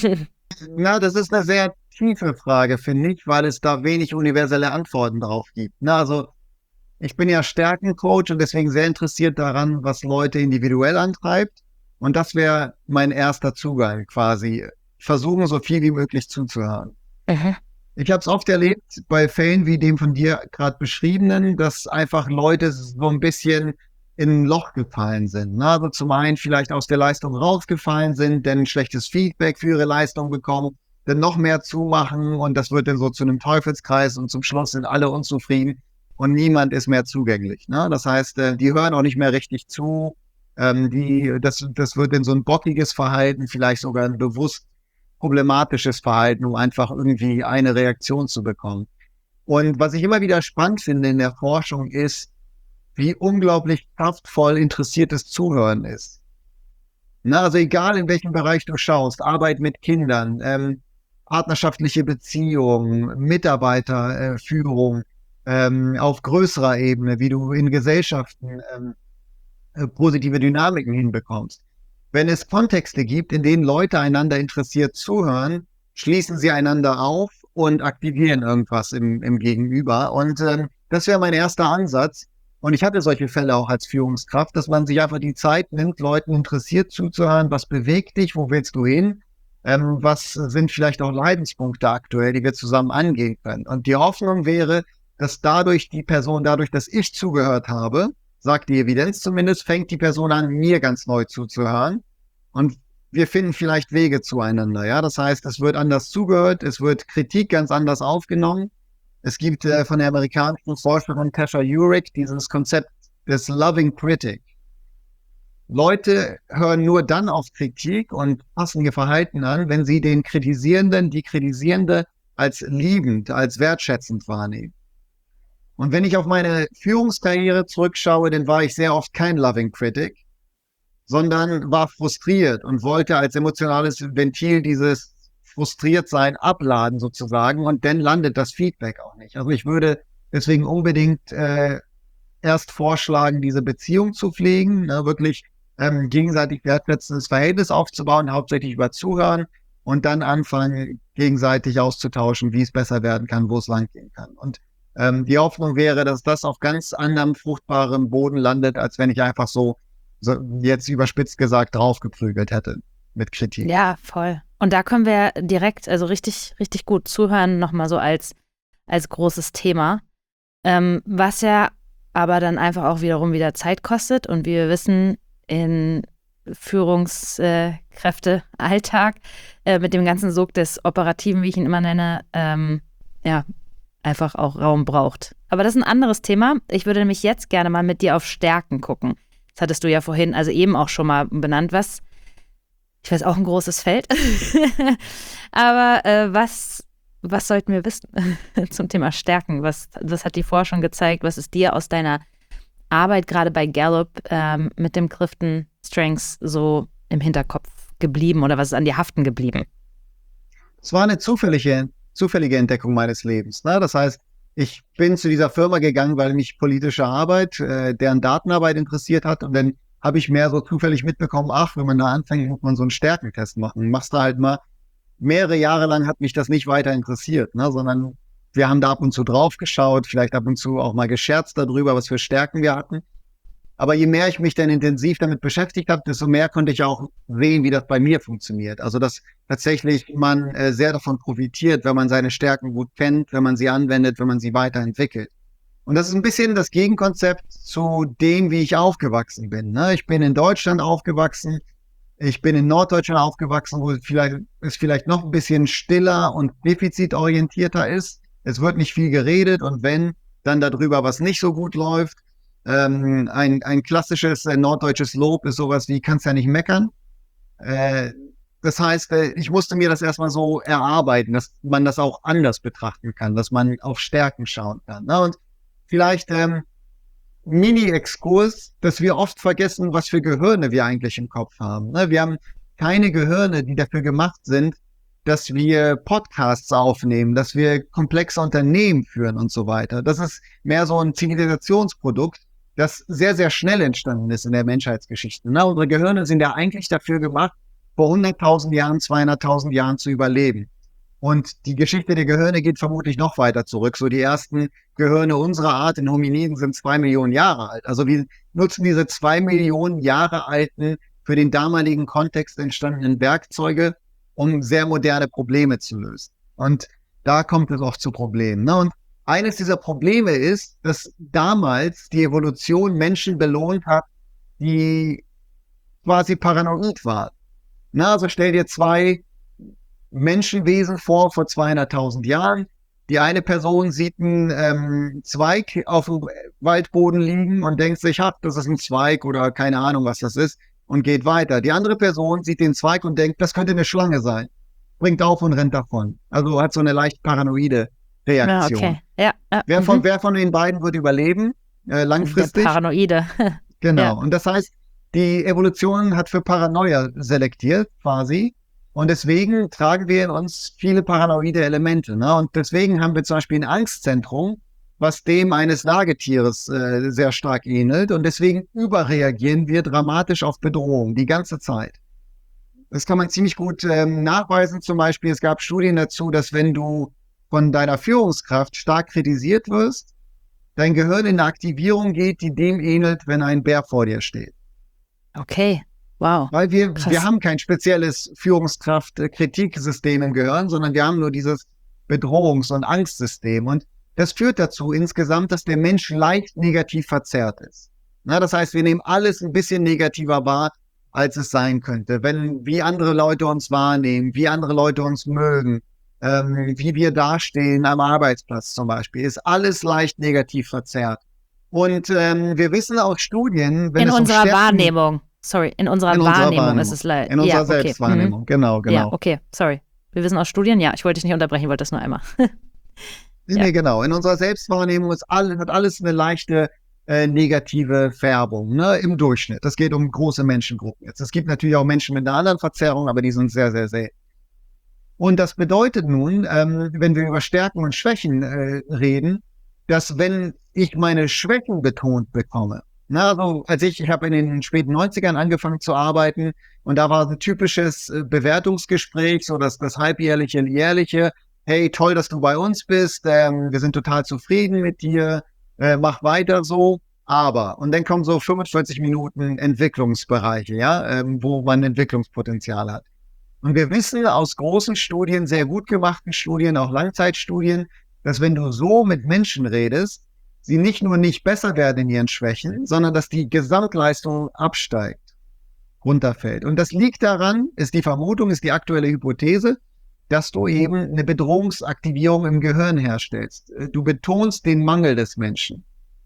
Na, das ist eine sehr tiefe Frage, finde ich, weil es da wenig universelle Antworten drauf gibt. Na, also ich bin ja Stärkencoach und deswegen sehr interessiert daran, was Leute individuell antreibt. Und das wäre mein erster Zugang quasi. Versuchen, so viel wie möglich zuzuhören. Mhm. Ich habe es oft erlebt bei Fällen wie dem von dir gerade beschriebenen, dass einfach Leute so ein bisschen in ein Loch gefallen sind. Ne? Also zum einen vielleicht aus der Leistung rausgefallen sind, denn ein schlechtes Feedback für ihre Leistung bekommen, dann noch mehr zumachen und das wird dann so zu einem Teufelskreis und zum Schluss sind alle unzufrieden und niemand ist mehr zugänglich. Ne? Das heißt, äh, die hören auch nicht mehr richtig zu. Ähm, die, das, das wird in so ein bockiges Verhalten, vielleicht sogar ein bewusst problematisches Verhalten, um einfach irgendwie eine Reaktion zu bekommen. Und was ich immer wieder spannend finde in der Forschung ist, wie unglaublich kraftvoll interessiertes Zuhören ist. Na, also egal in welchem Bereich du schaust, Arbeit mit Kindern, ähm, partnerschaftliche Beziehungen, Mitarbeiterführung, ähm, auf größerer Ebene, wie du in Gesellschaften ähm, äh, positive Dynamiken hinbekommst. Wenn es Kontexte gibt, in denen Leute einander interessiert zuhören, schließen sie einander auf und aktivieren irgendwas im, im Gegenüber. Und ähm, das wäre mein erster Ansatz. Und ich hatte solche Fälle auch als Führungskraft, dass man sich einfach die Zeit nimmt, Leuten interessiert zuzuhören, was bewegt dich, wo willst du hin, ähm, was sind vielleicht auch Leidenspunkte aktuell, die wir zusammen angehen können. Und die Hoffnung wäre, dass dadurch die Person, dadurch, dass ich zugehört habe, sagt die Evidenz zumindest, fängt die Person an, mir ganz neu zuzuhören. Und wir finden vielleicht Wege zueinander. Ja, das heißt, es wird anders zugehört, es wird Kritik ganz anders aufgenommen. Es gibt äh, von der amerikanischen Forscherin Tasha Eurich dieses Konzept des Loving Critic. Leute hören nur dann auf Kritik und passen ihr Verhalten an, wenn sie den Kritisierenden, die Kritisierende als liebend, als wertschätzend wahrnehmen. Und wenn ich auf meine Führungskarriere zurückschaue, dann war ich sehr oft kein Loving Critic, sondern war frustriert und wollte als emotionales Ventil dieses Frustriertsein abladen sozusagen und dann landet das Feedback auch nicht. Also ich würde deswegen unbedingt äh, erst vorschlagen, diese Beziehung zu pflegen, ne, wirklich ähm, gegenseitig wertschätzendes Verhältnis aufzubauen, hauptsächlich über Zuhören und dann anfangen, gegenseitig auszutauschen, wie es besser werden kann, wo es lang gehen kann. Und ähm, die Hoffnung wäre, dass das auf ganz anderem fruchtbarem Boden landet, als wenn ich einfach so, so jetzt überspitzt gesagt draufgeprügelt hätte mit Kritik. Ja, voll. Und da können wir direkt, also richtig, richtig gut zuhören, nochmal so als, als großes Thema, ähm, was ja aber dann einfach auch wiederum wieder Zeit kostet und wie wir wissen, in Führungskräfte-Alltag äh, mit dem ganzen Sog des Operativen, wie ich ihn immer nenne, ähm, ja, einfach auch Raum braucht. Aber das ist ein anderes Thema. Ich würde nämlich jetzt gerne mal mit dir auf Stärken gucken. Das hattest du ja vorhin, also eben auch schon mal benannt, was, ich weiß, auch ein großes Feld. Aber äh, was, was sollten wir wissen zum Thema Stärken? Was, was hat die Forschung gezeigt? Was ist dir aus deiner Arbeit gerade bei Gallup ähm, mit dem Clifton Strengths so im Hinterkopf geblieben oder was ist an dir haften geblieben? Es war eine zufällige, zufällige Entdeckung meines Lebens. Ne? Das heißt, ich bin zu dieser Firma gegangen, weil mich politische Arbeit, äh, deren Datenarbeit interessiert hat und dann habe ich mehr so zufällig mitbekommen, ach, wenn man da anfängt, muss man so einen Stärkentest machen. Machst du halt mal. Mehrere Jahre lang hat mich das nicht weiter interessiert, ne? Sondern wir haben da ab und zu drauf geschaut, vielleicht ab und zu auch mal gescherzt darüber, was für Stärken wir hatten. Aber je mehr ich mich dann intensiv damit beschäftigt habe, desto mehr konnte ich auch sehen, wie das bei mir funktioniert. Also dass tatsächlich man äh, sehr davon profitiert, wenn man seine Stärken gut kennt, wenn man sie anwendet, wenn man sie weiterentwickelt. Und das ist ein bisschen das Gegenkonzept zu dem, wie ich aufgewachsen bin. Ne? Ich bin in Deutschland aufgewachsen, ich bin in Norddeutschland aufgewachsen, wo es vielleicht, es vielleicht noch ein bisschen stiller und defizitorientierter ist. Es wird nicht viel geredet und wenn, dann darüber, was nicht so gut läuft. Ähm, ein, ein klassisches äh, norddeutsches Lob ist sowas wie, kannst ja nicht meckern. Äh, das heißt, äh, ich musste mir das erstmal so erarbeiten, dass man das auch anders betrachten kann, dass man auf Stärken schauen kann. Ne? Und vielleicht ähm, Mini-Exkurs, dass wir oft vergessen, was für Gehirne wir eigentlich im Kopf haben. Ne? Wir haben keine Gehirne, die dafür gemacht sind, dass wir Podcasts aufnehmen, dass wir komplexe Unternehmen führen und so weiter. Das ist mehr so ein Zivilisationsprodukt, das sehr, sehr schnell entstanden ist in der Menschheitsgeschichte. Na, unsere Gehirne sind ja eigentlich dafür gemacht, vor hunderttausend Jahren, zweihunderttausend Jahren zu überleben. Und die Geschichte der Gehirne geht vermutlich noch weiter zurück. So die ersten Gehirne unserer Art in Hominiden sind zwei Millionen Jahre alt. Also wir nutzen diese zwei Millionen Jahre alten, für den damaligen Kontext entstandenen Werkzeuge, um sehr moderne Probleme zu lösen. Und da kommt es auch zu Problemen. Ne? Und eines dieser Probleme ist, dass damals die Evolution Menschen belohnt hat, die quasi paranoid waren. Na, also stell dir zwei Menschenwesen vor, vor zweihunderttausend Jahren. Die eine Person sieht einen ähm, Zweig auf dem Waldboden liegen und denkt sich, ach, das ist ein Zweig oder keine Ahnung, was das ist, und geht weiter. Die andere Person sieht den Zweig und denkt, das könnte eine Schlange sein. Bringt auf und rennt davon. Also hat so eine leicht paranoide Reaktion. Ja, okay. Ja, ja, wer, mhm. von, wer von den beiden wird überleben, äh, langfristig? Der Paranoide. Genau. Ja. Und das heißt, die Evolution hat für Paranoia selektiert, quasi. Und deswegen tragen wir in uns viele paranoide Elemente. Ne? Und deswegen haben wir zum Beispiel ein Angstzentrum, was dem eines Nagetieres äh, sehr stark ähnelt. Und deswegen überreagieren wir dramatisch auf Bedrohung die ganze Zeit. Das kann man ziemlich gut ähm, nachweisen. Zum Beispiel, es gab Studien dazu, dass wenn du von deiner Führungskraft stark kritisiert wirst, dein Gehirn in eine Aktivierung geht, die dem ähnelt, wenn ein Bär vor dir steht. Okay, wow. Weil wir, Krass. wir haben kein spezielles Führungskraft-Kritiksystem im Gehirn, sondern wir haben nur dieses Bedrohungs- und Angstsystem. Und das führt dazu insgesamt, dass der Mensch leicht negativ verzerrt ist. Na, das heißt, wir nehmen alles ein bisschen negativer wahr, als es sein könnte. Wenn, wie andere Leute uns wahrnehmen, wie andere Leute uns mögen, ähm, wie wir dastehen am Arbeitsplatz zum Beispiel, ist alles leicht negativ verzerrt. Und ähm, wir wissen auch Studien, wenn in es um unserer Stärken, Wahrnehmung, sorry, in unserer, in unserer Wahrnehmung, Wahrnehmung ist es leider. in unserer ja, okay. Selbstwahrnehmung, Mhm. genau, genau. Ja, okay, sorry. Wir wissen aus Studien, ja, ich wollte dich nicht unterbrechen, ich wollte das nur einmal. Nee, Ja. nee, genau. In unserer Selbstwahrnehmung ist all, hat alles eine leichte äh, negative Färbung, ne, im Durchschnitt. Das geht um große Menschengruppen jetzt. Es gibt natürlich auch Menschen mit einer anderen Verzerrung, aber die sind sehr, sehr selten. Und das bedeutet nun, ähm, wenn wir über Stärken und Schwächen äh, reden, dass wenn ich meine Schwächen betont bekomme, na, also als ich, ich habe in den späten neunzigern angefangen zu arbeiten und da war ein typisches äh, Bewertungsgespräch, so dass das halbjährliche, jährliche, hey, toll, dass du bei uns bist, ähm, wir sind total zufrieden mit dir, äh, mach weiter so, aber, und dann kommen so fünfundvierzig Minuten Entwicklungsbereiche, ja, ähm, wo man Entwicklungspotenzial hat. Und wir wissen aus großen Studien, sehr gut gemachten Studien, auch Langzeitstudien, dass wenn du so mit Menschen redest, sie nicht nur nicht besser werden in ihren Schwächen, sondern dass die Gesamtleistung absteigt, runterfällt. Und das liegt daran, ist die Vermutung, ist die aktuelle Hypothese, dass du eben eine Bedrohungsaktivierung im Gehirn herstellst. Du betonst den Mangel des Menschen.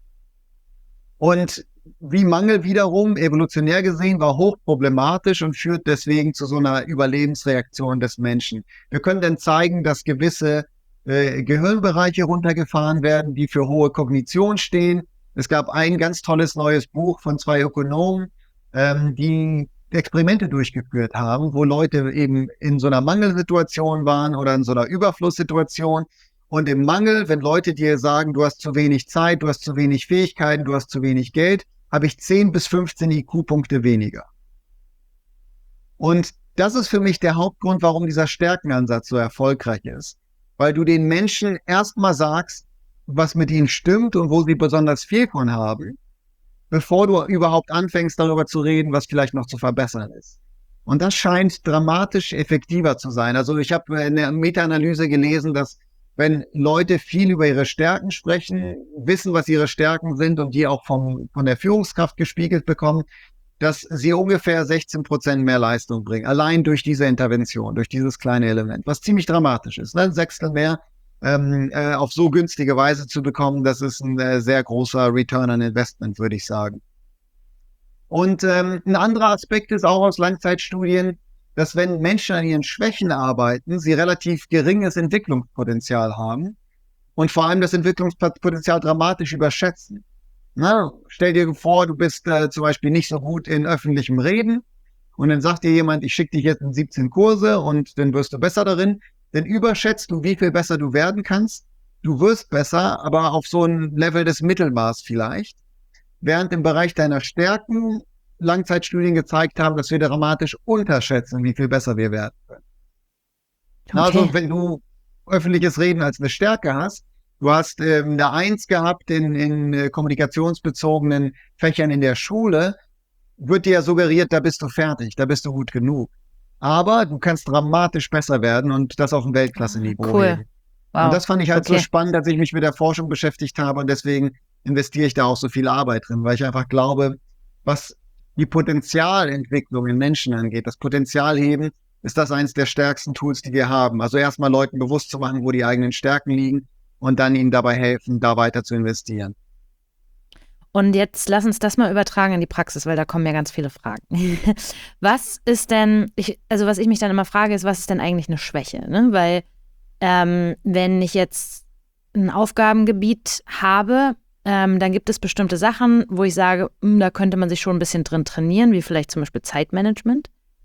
Und wie Mangel wiederum, evolutionär gesehen, war hochproblematisch und führt deswegen zu so einer Überlebensreaktion des Menschen. Wir können dann zeigen, dass gewisse äh, Gehirnbereiche runtergefahren werden, die für hohe Kognition stehen. Es gab ein ganz tolles neues Buch von zwei Ökonomen, ähm, die Experimente durchgeführt haben, wo Leute eben in so einer Mangelsituation waren oder in so einer Überflusssituation. Und im Mangel, wenn Leute dir sagen, du hast zu wenig Zeit, du hast zu wenig Fähigkeiten, du hast zu wenig Geld, habe ich zehn bis fünfzehn I Q-Punkte weniger. Und das ist für mich der Hauptgrund, warum dieser Stärkenansatz so erfolgreich ist. Weil du den Menschen erstmal sagst, was mit ihnen stimmt und wo sie besonders viel von haben, bevor du überhaupt anfängst, darüber zu reden, was vielleicht noch zu verbessern ist. Und das scheint dramatisch effektiver zu sein. Also ich habe in der Meta-Analyse gelesen, dass wenn Leute viel über ihre Stärken sprechen, wissen, was ihre Stärken sind und die auch vom, von der Führungskraft gespiegelt bekommen, dass sie ungefähr sechzehn Prozent mehr Leistung bringen. Allein durch diese Intervention, durch dieses kleine Element, was ziemlich dramatisch ist. Ne? Ein Sechstel mehr ähm, äh, auf so günstige Weise zu bekommen, das ist ein äh, sehr großer Return on Investment, würde ich sagen. Und ähm, ein anderer Aspekt ist auch aus Langzeitstudien, dass wenn Menschen an ihren Schwächen arbeiten, sie relativ geringes Entwicklungspotenzial haben und vor allem das Entwicklungspotenzial dramatisch überschätzen. Na, stell dir vor, du bist äh, zum Beispiel nicht so gut in öffentlichem Reden und dann sagt dir jemand, ich schicke dich jetzt in siebzehn Kurse und dann wirst du besser darin. Dann überschätzt du, wie viel besser du werden kannst. Du wirst besser, aber auf so ein Level des Mittelmaß vielleicht. Während im Bereich deiner Stärken Langzeitstudien gezeigt haben, dass wir dramatisch unterschätzen, wie viel besser wir werden können. Okay. Also wenn du öffentliches Reden als eine Stärke hast, du hast ähm, eine Eins gehabt in, in äh, kommunikationsbezogenen Fächern in der Schule, wird dir ja suggeriert, da bist du fertig, da bist du gut genug. Aber du kannst dramatisch besser werden und das auf dem Weltklasse-Niveau Cool. heben. Wow. Und das fand ich halt Okay. so spannend, dass ich mich mit der Forschung beschäftigt habe und deswegen investiere ich da auch so viel Arbeit drin, weil ich einfach glaube, was die Potenzialentwicklung in Menschen angeht, das Potenzialheben, ist das eines der stärksten Tools, die wir haben. Also erstmal Leuten bewusst zu machen, wo die eigenen Stärken liegen und dann ihnen dabei helfen, da weiter zu investieren. Und jetzt lass uns das mal übertragen in die Praxis, weil da kommen ja ganz viele Fragen. Was ist denn, ich, also was ich mich dann immer frage, ist, was ist denn eigentlich eine Schwäche? Ne? Weil ähm, wenn ich jetzt ein Aufgabengebiet habe, ähm, dann gibt es bestimmte Sachen, wo ich sage, mh, da könnte man sich schon ein bisschen drin trainieren, wie vielleicht zum Beispiel Zeitmanagement.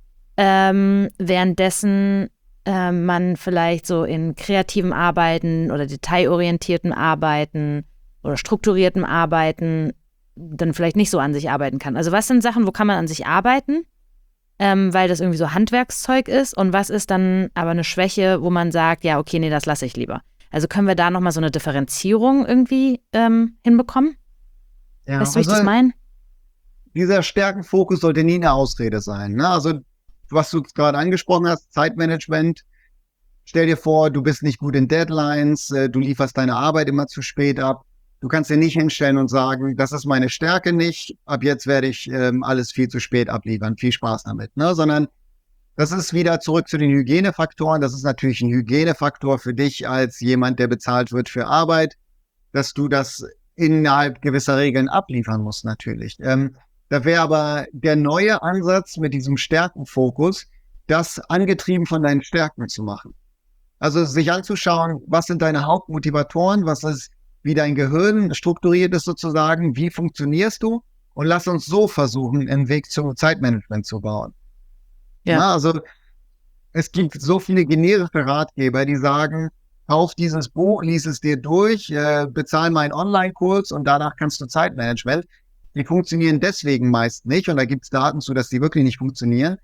Ähm, währenddessen äh, man vielleicht so in kreativem Arbeiten oder detailorientiertem Arbeiten oder strukturiertem Arbeiten dann vielleicht nicht so an sich arbeiten kann. Also was sind Sachen, wo kann man an sich arbeiten, ähm, weil das irgendwie so Handwerkszeug ist, und was ist dann aber eine Schwäche, wo man sagt, ja, okay, nee, das lasse ich lieber. Also können wir da nochmal so eine Differenzierung irgendwie ähm, hinbekommen? Ja, Weißt du, wie ich also das meine? dieser Stärkenfokus sollte nie eine Ausrede sein. Ne? Also was du gerade angesprochen hast, Zeitmanagement. Stell dir vor, du bist nicht gut in Deadlines, äh, du lieferst deine Arbeit immer zu spät ab. Du kannst dir nicht hinstellen und sagen, das ist meine Stärke nicht, ab jetzt werde ich ähm, alles viel zu spät abliefern. Viel Spaß damit. Ne? Sondern das ist wieder zurück zu den Hygienefaktoren. Das ist natürlich ein Hygienefaktor für dich als jemand, der bezahlt wird für Arbeit, dass du das innerhalb gewisser Regeln abliefern musst natürlich. Ähm, da wäre aber der neue Ansatz mit diesem Stärkenfokus, das angetrieben von deinen Stärken zu machen. Also sich anzuschauen, was sind deine Hauptmotivatoren, was ist, wie dein Gehirn strukturiert ist sozusagen, wie funktionierst du, und lass uns so versuchen, einen Weg zum Zeitmanagement zu bauen. Ja. Na, also es gibt so viele generische Ratgeber, die sagen, kauf dieses Buch, lies es dir durch, äh, bezahl meinen Online-Kurs und danach kannst du Zeitmanagement. Die funktionieren deswegen meist nicht, und da gibt es Daten zu, dass die wirklich nicht funktionieren,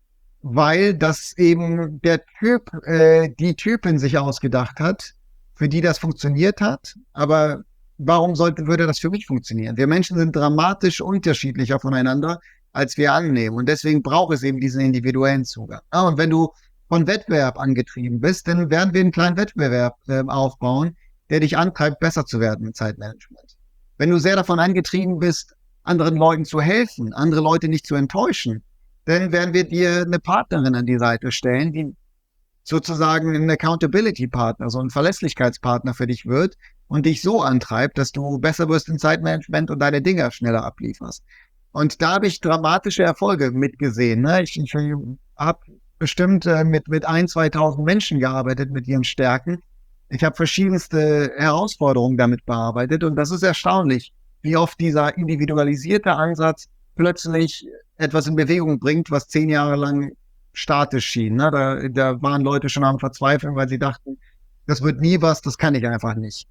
weil das eben der Typ, äh, die Typin sich ausgedacht hat, für die das funktioniert hat. Aber warum sollte, würde das für mich funktionieren? Wir Menschen sind dramatisch unterschiedlicher voneinander, als wir annehmen. Und deswegen braucht es eben diesen individuellen Zugang. Ah, und wenn du von Wettbewerb angetrieben bist, dann werden wir einen kleinen Wettbewerb äh, aufbauen, der dich antreibt, besser zu werden im Zeitmanagement. Wenn du sehr davon angetrieben bist, anderen Leuten zu helfen, andere Leute nicht zu enttäuschen, dann werden wir dir eine Partnerin an die Seite stellen, die sozusagen ein Accountability-Partner, so ein Verlässlichkeitspartner für dich wird und dich so antreibt, dass du besser wirst im Zeitmanagement und deine Dinger schneller ablieferst. Und da habe ich dramatische Erfolge mitgesehen. Ne? Ich, ich habe bestimmt äh, mit, mit ein, zweitausend Menschen gearbeitet mit ihren Stärken. Ich habe verschiedenste Herausforderungen damit bearbeitet, und das ist erstaunlich, wie oft dieser individualisierte Ansatz plötzlich etwas in Bewegung bringt, was zehn Jahre lang statisch schien. Ne? Da, da waren Leute schon am Verzweifeln, weil sie dachten, das wird nie was, das kann ich einfach nicht.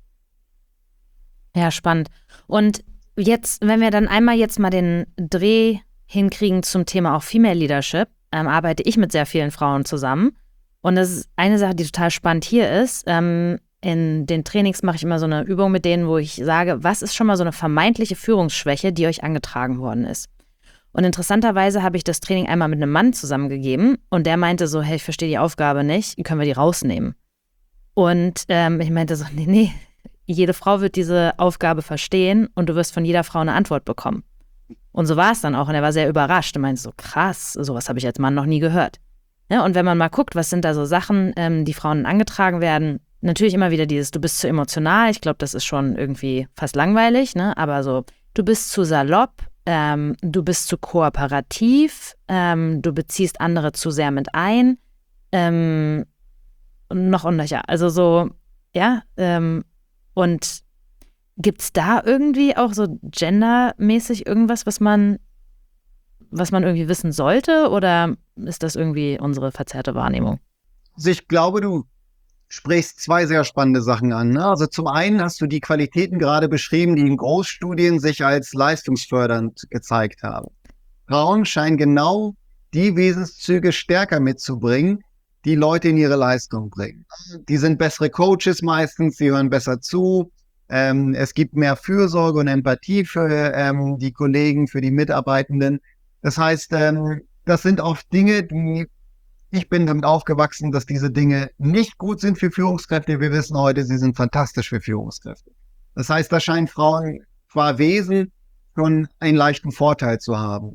Ja, spannend. Und jetzt, wenn wir dann einmal jetzt mal den Dreh hinkriegen zum Thema auch Female Leadership, ähm, arbeite ich mit sehr vielen Frauen zusammen. Und das ist eine Sache, die total spannend hier ist. Ähm, in den Trainings mache ich immer so eine Übung mit denen, wo ich sage, was ist schon mal so eine vermeintliche Führungsschwäche, die euch angetragen worden ist? Und interessanterweise habe ich das Training einmal mit einem Mann zusammengegeben, und der meinte so, hey, ich verstehe die Aufgabe nicht, können wir die rausnehmen? Und ähm, ich meinte so, nee, nee, jede Frau wird diese Aufgabe verstehen und du wirst von jeder Frau eine Antwort bekommen. Und so war es dann auch, und er war sehr überrascht und meinte so, krass, sowas habe ich als Mann noch nie gehört. Ja, und wenn man mal guckt, was sind da so Sachen, ähm, die Frauen angetragen werden, natürlich immer wieder dieses, du bist zu emotional, ich glaube, das ist schon irgendwie fast langweilig, ne? Aber so, du bist zu salopp, ähm, du bist zu kooperativ, ähm, du beziehst andere zu sehr mit ein, ähm, noch und nöcher. Also so, ja, ähm, und gibt's da irgendwie auch so gendermäßig irgendwas, was man, was man irgendwie wissen sollte, oder ist das irgendwie unsere verzerrte Wahrnehmung? Also ich glaube, du sprichst zwei sehr spannende Sachen an. Ne? Also zum einen hast du die Qualitäten gerade beschrieben, die in Großstudien sich als leistungsfördernd gezeigt haben. Frauen scheinen genau die Wesenszüge stärker mitzubringen, die Leute in ihre Leistung bringen. Die sind bessere Coaches meistens, sie hören besser zu. Ähm, es gibt mehr Fürsorge und Empathie für ähm, die Kollegen, für die Mitarbeitenden. Das heißt, ähm, das sind oft Dinge, die ich bin damit aufgewachsen, dass diese Dinge nicht gut sind für Führungskräfte. Wir wissen heute, sie sind fantastisch für Führungskräfte. Das heißt, da scheinen Frauen qua Wesen schon einen leichten Vorteil zu haben.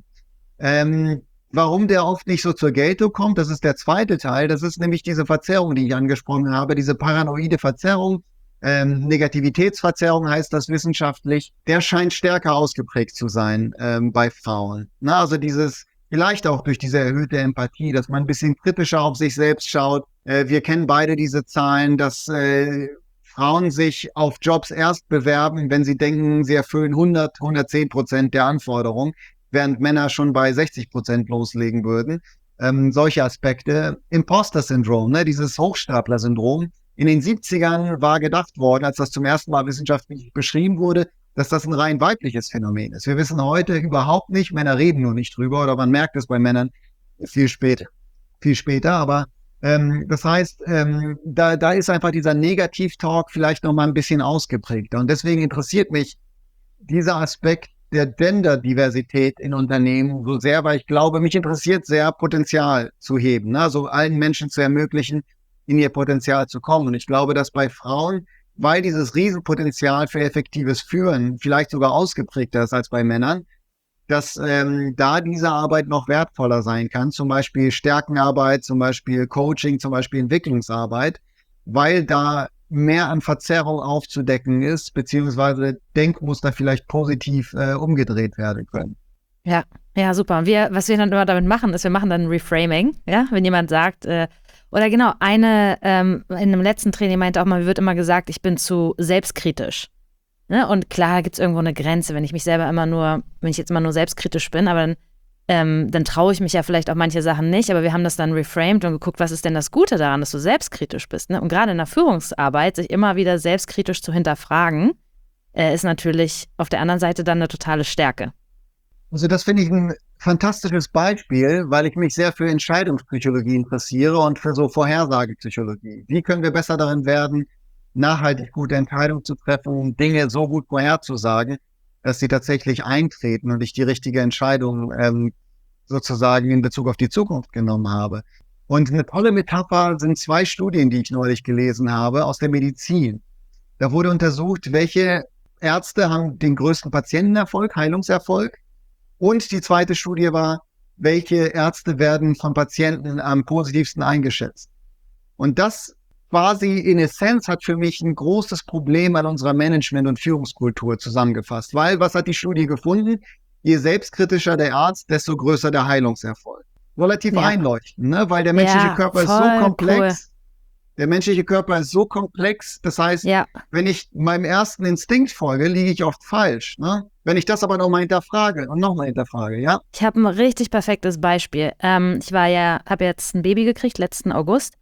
Ähm, warum der oft nicht so zur Geltung kommt, das ist der zweite Teil. Das ist nämlich diese Verzerrung, die ich angesprochen habe, diese paranoide Verzerrung. Ähm, Negativitätsverzerrung heißt das wissenschaftlich. Der scheint stärker ausgeprägt zu sein ähm, bei Frauen. Na, also dieses Vielleicht auch durch diese erhöhte Empathie, dass man ein bisschen kritischer auf sich selbst schaut. Äh, wir kennen beide diese Zahlen, dass äh, Frauen sich auf Jobs erst bewerben, wenn sie denken, sie erfüllen hundert, hundertzehn Prozent der Anforderungen, während Männer schon bei sechzig Prozent loslegen würden. Ähm, solche Aspekte. Imposter-Syndrom, ne, dieses Hochstapler-Syndrom. In den siebzigern war gedacht worden, als das zum ersten Mal wissenschaftlich beschrieben wurde, dass das ein rein weibliches Phänomen ist. Wir wissen heute überhaupt nicht, Männer reden nur nicht drüber, oder man merkt es bei Männern viel später. Viel später, aber ähm, das heißt, ähm, da, da ist einfach dieser Negativ-Talk vielleicht noch mal ein bisschen ausgeprägter. Und deswegen interessiert mich dieser Aspekt der Gender-Diversität in Unternehmen so sehr, weil ich glaube, mich interessiert sehr, Potenzial zu heben, ne? Also allen Menschen zu ermöglichen, in ihr Potenzial zu kommen. Und ich glaube, dass bei Frauen, weil dieses Riesenpotenzial für effektives Führen vielleicht sogar ausgeprägter ist als bei Männern, dass ähm, da diese Arbeit noch wertvoller sein kann, zum Beispiel Stärkenarbeit, zum Beispiel Coaching, zum Beispiel Entwicklungsarbeit, weil da mehr an Verzerrung aufzudecken ist, beziehungsweise Denkmuster vielleicht positiv äh, umgedreht werden können. Ja, ja, super. Und wir, was wir dann immer damit machen, ist, wir machen dann Reframing, ja, wenn jemand sagt, äh, oder genau, eine ähm, in einem letzten Training meinte auch mal, mir wird immer gesagt, ich bin zu selbstkritisch. Ne? Und klar gibt es irgendwo eine Grenze, wenn ich mich selber immer nur, wenn ich jetzt immer nur selbstkritisch bin, aber dann, ähm, dann traue ich mich ja vielleicht auch manche Sachen nicht, aber wir haben das dann reframed und geguckt, was ist denn das Gute daran, dass du selbstkritisch bist. Ne? Und gerade in der Führungsarbeit, sich immer wieder selbstkritisch zu hinterfragen, äh, ist natürlich auf der anderen Seite dann eine totale Stärke. Also das finde ich ein fantastisches Beispiel, weil ich mich sehr für Entscheidungspsychologie interessiere und für so Vorhersagepsychologie. Wie können wir besser darin werden, nachhaltig gute Entscheidungen zu treffen, Dinge so gut vorherzusagen, dass sie tatsächlich eintreten und ich die richtige Entscheidung ähm, sozusagen in Bezug auf die Zukunft genommen habe. Und eine tolle Metapher sind zwei Studien, die ich neulich gelesen habe, aus der Medizin. Da wurde untersucht, welche Ärzte haben den größten Patientenerfolg, Heilungserfolg. Und die zweite Studie war, welche Ärzte werden von Patienten am positivsten eingeschätzt. Und das quasi in Essenz hat für mich ein großes Problem an unserer Management- und Führungskultur zusammengefasst. Weil, was hat die Studie gefunden? Je selbstkritischer der Arzt, desto größer der Heilungserfolg. Relativ ja. einleuchtend, ne? Weil der menschliche ja, Körper ist so komplex. Cool. Der menschliche Körper ist so komplex, das heißt, ja. wenn ich meinem ersten Instinkt folge, liege ich oft falsch. Ne? Wenn ich das aber nochmal hinterfrage und nochmal hinterfrage, ja. Ich habe ein richtig perfektes Beispiel. Ähm, ich war ja, habe jetzt ein Baby gekriegt, letzten August.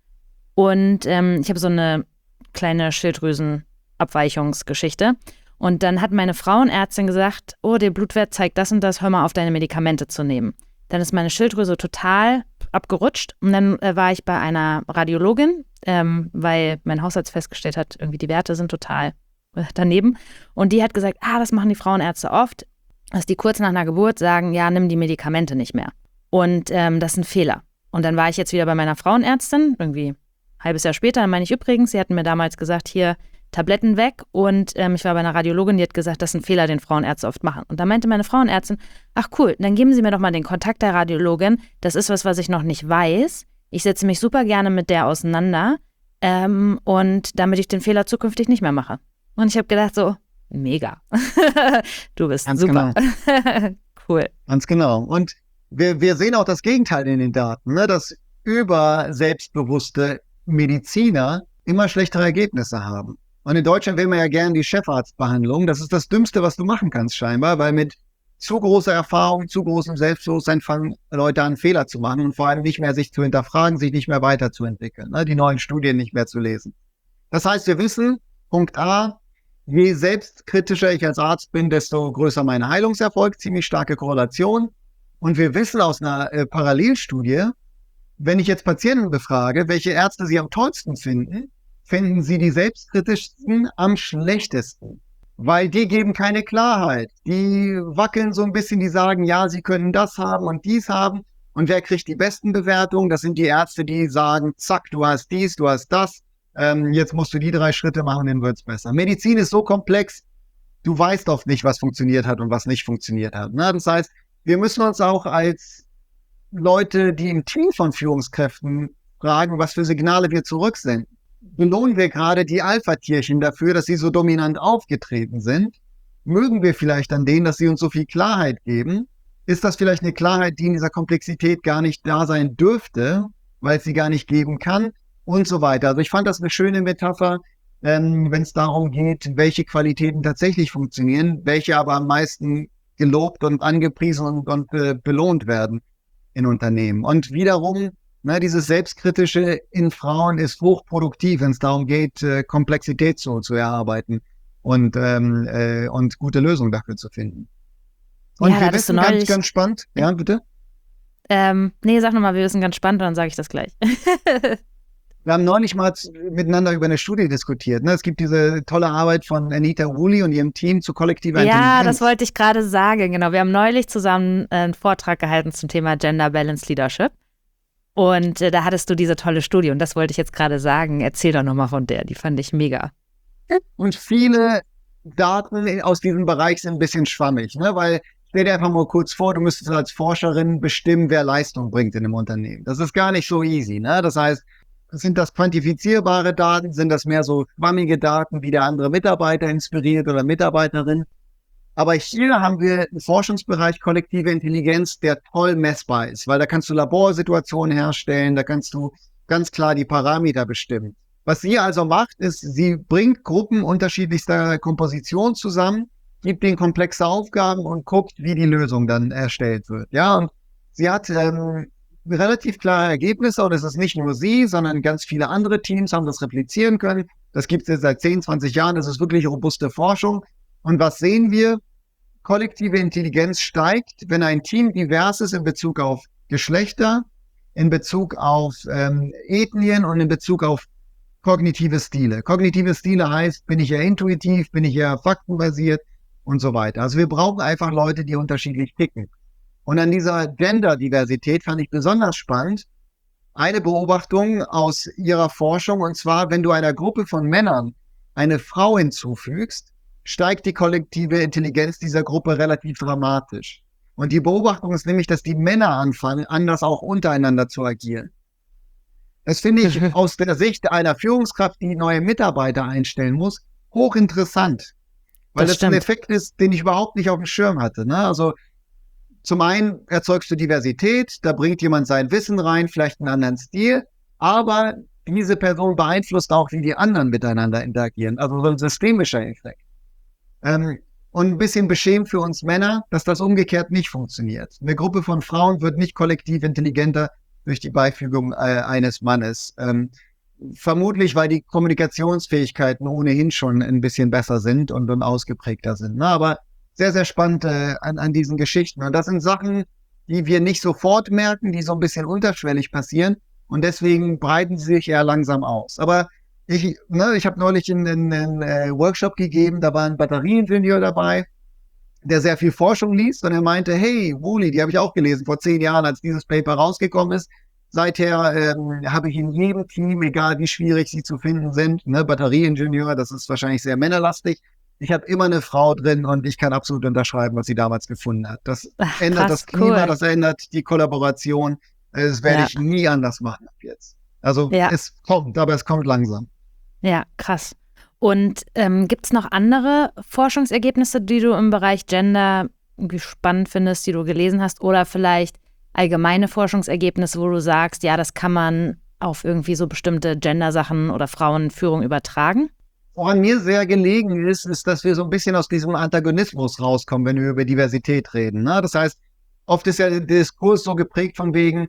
Und ähm, ich habe so eine kleine Schilddrüsenabweichungsgeschichte. Und dann hat meine Frauenärztin gesagt, oh, der Blutwert zeigt das und das, hör mal auf, deine Medikamente zu nehmen. Dann ist meine Schilddrüse total abgerutscht und dann äh, war ich bei einer Radiologin, ähm, weil mein Hausarzt festgestellt hat, irgendwie die Werte sind total äh, daneben. Und die hat gesagt, ah, das machen die Frauenärzte oft, dass die kurz nach einer Geburt sagen, ja, nimm die Medikamente nicht mehr. Und ähm, das ist ein Fehler. Und dann war ich jetzt wieder bei meiner Frauenärztin, irgendwie ein halbes Jahr später, dann meine ich übrigens, sie hatten mir damals gesagt, hier, Tabletten weg, und ähm, ich war bei einer Radiologin, die hat gesagt, das ist ein Fehler, den Frauenärzte oft machen. Und da meinte meine Frauenärztin, ach cool, dann geben Sie mir doch mal den Kontakt der Radiologin, das ist was, was ich noch nicht weiß. Ich setze mich super gerne mit der auseinander, ähm, und damit ich den Fehler zukünftig nicht mehr mache. Und ich habe gedacht so, mega, du bist Ganz super. Genau. Cool. Ganz genau. Und wir, wir sehen auch das Gegenteil in den Daten, ne? Dass über selbstbewusste Mediziner immer schlechtere Ergebnisse haben. Und in Deutschland will man ja gerne die Chefarztbehandlung. Das ist das Dümmste, was du machen kannst scheinbar, weil mit zu großer Erfahrung, zu großem Selbstbewusstsein fangen Leute an, Fehler zu machen und vor allem nicht mehr sich zu hinterfragen, sich nicht mehr weiterzuentwickeln, ne? Die neuen Studien nicht mehr zu lesen. Das heißt, wir wissen, Punkt A, je selbstkritischer ich als Arzt bin, desto größer mein Heilungserfolg, ziemlich starke Korrelation. Und wir wissen aus einer äh, Parallelstudie, wenn ich jetzt Patienten befrage, welche Ärzte sie am tollsten finden, finden sie die selbstkritischsten am schlechtesten. Weil die geben keine Klarheit. Die wackeln so ein bisschen, die sagen, ja, sie können das haben und dies haben. Und wer kriegt die besten Bewertungen? Das sind die Ärzte, die sagen, zack, du hast dies, du hast das. Ähm, jetzt musst du die drei Schritte machen, dann wird's besser. Medizin ist so komplex, du weißt oft nicht, was funktioniert hat und was nicht funktioniert hat. Ne? Das heißt, wir müssen uns auch als Leute, die im Team von Führungskräften fragen, was für Signale wir zurücksenden. Belohnen wir gerade die Alpha-Tierchen dafür, dass sie so dominant aufgetreten sind? Mögen wir vielleicht an denen, dass sie uns so viel Klarheit geben? Ist das vielleicht eine Klarheit, die in dieser Komplexität gar nicht da sein dürfte, weil es sie gar nicht geben kann? Und so weiter. Also ich fand das eine schöne Metapher, ähm, wenn es darum geht, welche Qualitäten tatsächlich funktionieren, welche aber am meisten gelobt und angepriesen und, und äh, belohnt werden in Unternehmen. Und wiederum, ne, dieses Selbstkritische in Frauen ist hochproduktiv, wenn es darum geht, äh, Komplexität zu, zu erarbeiten und, ähm, äh, und gute Lösungen dafür zu finden. Und ja, wir wissen ganz, ganz spannend, ja, bitte? Ähm, nee, sag nochmal, wir wissen ganz spannend, dann sage ich das gleich. Wir haben neulich mal miteinander über eine Studie diskutiert. Ne? Es gibt diese tolle Arbeit von Anita Woolley und ihrem Team zu kollektiver Intelligenz. Ja, das wollte ich gerade sagen. Genau, wir haben neulich zusammen einen Vortrag gehalten zum Thema Gender Balanced Leadership. Und äh, da hattest du diese tolle Studie und das wollte ich jetzt gerade sagen. Erzähl doch nochmal von der, die fand ich mega. Und viele Daten aus diesem Bereich sind ein bisschen schwammig, ne? Weil stell dir einfach mal kurz vor, du müsstest als Forscherin bestimmen, wer Leistung bringt in einem Unternehmen. Das ist gar nicht so easy, ne? Das heißt, sind das quantifizierbare Daten? Sind das mehr so schwammige Daten, wie der andere Mitarbeiter inspiriert oder Mitarbeiterin? Aber hier haben wir einen Forschungsbereich kollektive Intelligenz, der toll messbar ist, weil da kannst du Laborsituationen herstellen, da kannst du ganz klar die Parameter bestimmen. Was sie also macht, ist, sie bringt Gruppen unterschiedlichster Komposition zusammen, gibt ihnen komplexe Aufgaben und guckt, wie die Lösung dann erstellt wird. Ja, und sie hat ähm, relativ klare Ergebnisse und es ist nicht nur sie, sondern ganz viele andere Teams haben das replizieren können. Das gibt es jetzt seit zehn, zwanzig Jahren. Das ist wirklich robuste Forschung. Und was sehen wir? Kollektive Intelligenz steigt, wenn ein Team divers ist in Bezug auf Geschlechter, in Bezug auf ähm, Ethnien und in Bezug auf kognitive Stile. Kognitive Stile heißt, bin ich eher intuitiv, bin ich eher faktenbasiert und so weiter. Also wir brauchen einfach Leute, die unterschiedlich ticken. Und an dieser Gender-Diversität fand ich besonders spannend eine Beobachtung aus ihrer Forschung, und zwar, wenn du einer Gruppe von Männern eine Frau hinzufügst, steigt die kollektive Intelligenz dieser Gruppe relativ dramatisch. Und die Beobachtung ist nämlich, dass die Männer anfangen, anders auch untereinander zu agieren. Das finde ich aus der Sicht einer Führungskraft, die neue Mitarbeiter einstellen muss, hochinteressant. Weil das, das ein Effekt ist, den ich überhaupt nicht auf dem Schirm hatte. Ne? Also zum einen erzeugst du Diversität, da bringt jemand sein Wissen rein, vielleicht einen anderen Stil, aber diese Person beeinflusst auch, wie die anderen miteinander interagieren. Also so ein systemischer Effekt. Ähm, und ein bisschen beschämt für uns Männer, dass das umgekehrt nicht funktioniert. Eine Gruppe von Frauen wird nicht kollektiv intelligenter durch die Beifügung äh, eines Mannes. Ähm, vermutlich, weil die Kommunikationsfähigkeiten ohnehin schon ein bisschen besser sind und, und ausgeprägter sind. Na, aber sehr, sehr spannend äh, an, an diesen Geschichten. Und das sind Sachen, die wir nicht sofort merken, die so ein bisschen unterschwellig passieren. Und deswegen breiten sie sich eher langsam aus. Aber ich, ne, ich habe neulich einen, einen äh, Workshop gegeben, da war ein Batterieingenieur dabei, der sehr viel Forschung liest. Und er meinte, hey, Woolley, die habe ich auch gelesen vor zehn Jahren, als dieses Paper rausgekommen ist. Seither ähm, habe ich in jedem Team, egal wie schwierig sie zu finden sind, ne, Batterieingenieur, das ist wahrscheinlich sehr männerlastig. Ich habe immer eine Frau drin und ich kann absolut unterschreiben, was sie damals gefunden hat. Das Ach, ändert krass, das Klima, cool. Das ändert die Kollaboration. Das werde ja. ich nie anders machen ab jetzt. Also Ja. es kommt, aber es kommt langsam. Ja, krass. Und ähm, gibt es noch andere Forschungsergebnisse, die du im Bereich Gender irgendwie spannend findest, die du gelesen hast? Oder vielleicht allgemeine Forschungsergebnisse, wo du sagst, ja, das kann man auf irgendwie so bestimmte Gender-Sachen oder Frauenführung übertragen? Woran mir sehr gelegen ist, ist, dass wir so ein bisschen aus diesem Antagonismus rauskommen, wenn wir über Diversität reden. Ne? Das heißt, oft ist ja der Diskurs so geprägt von wegen,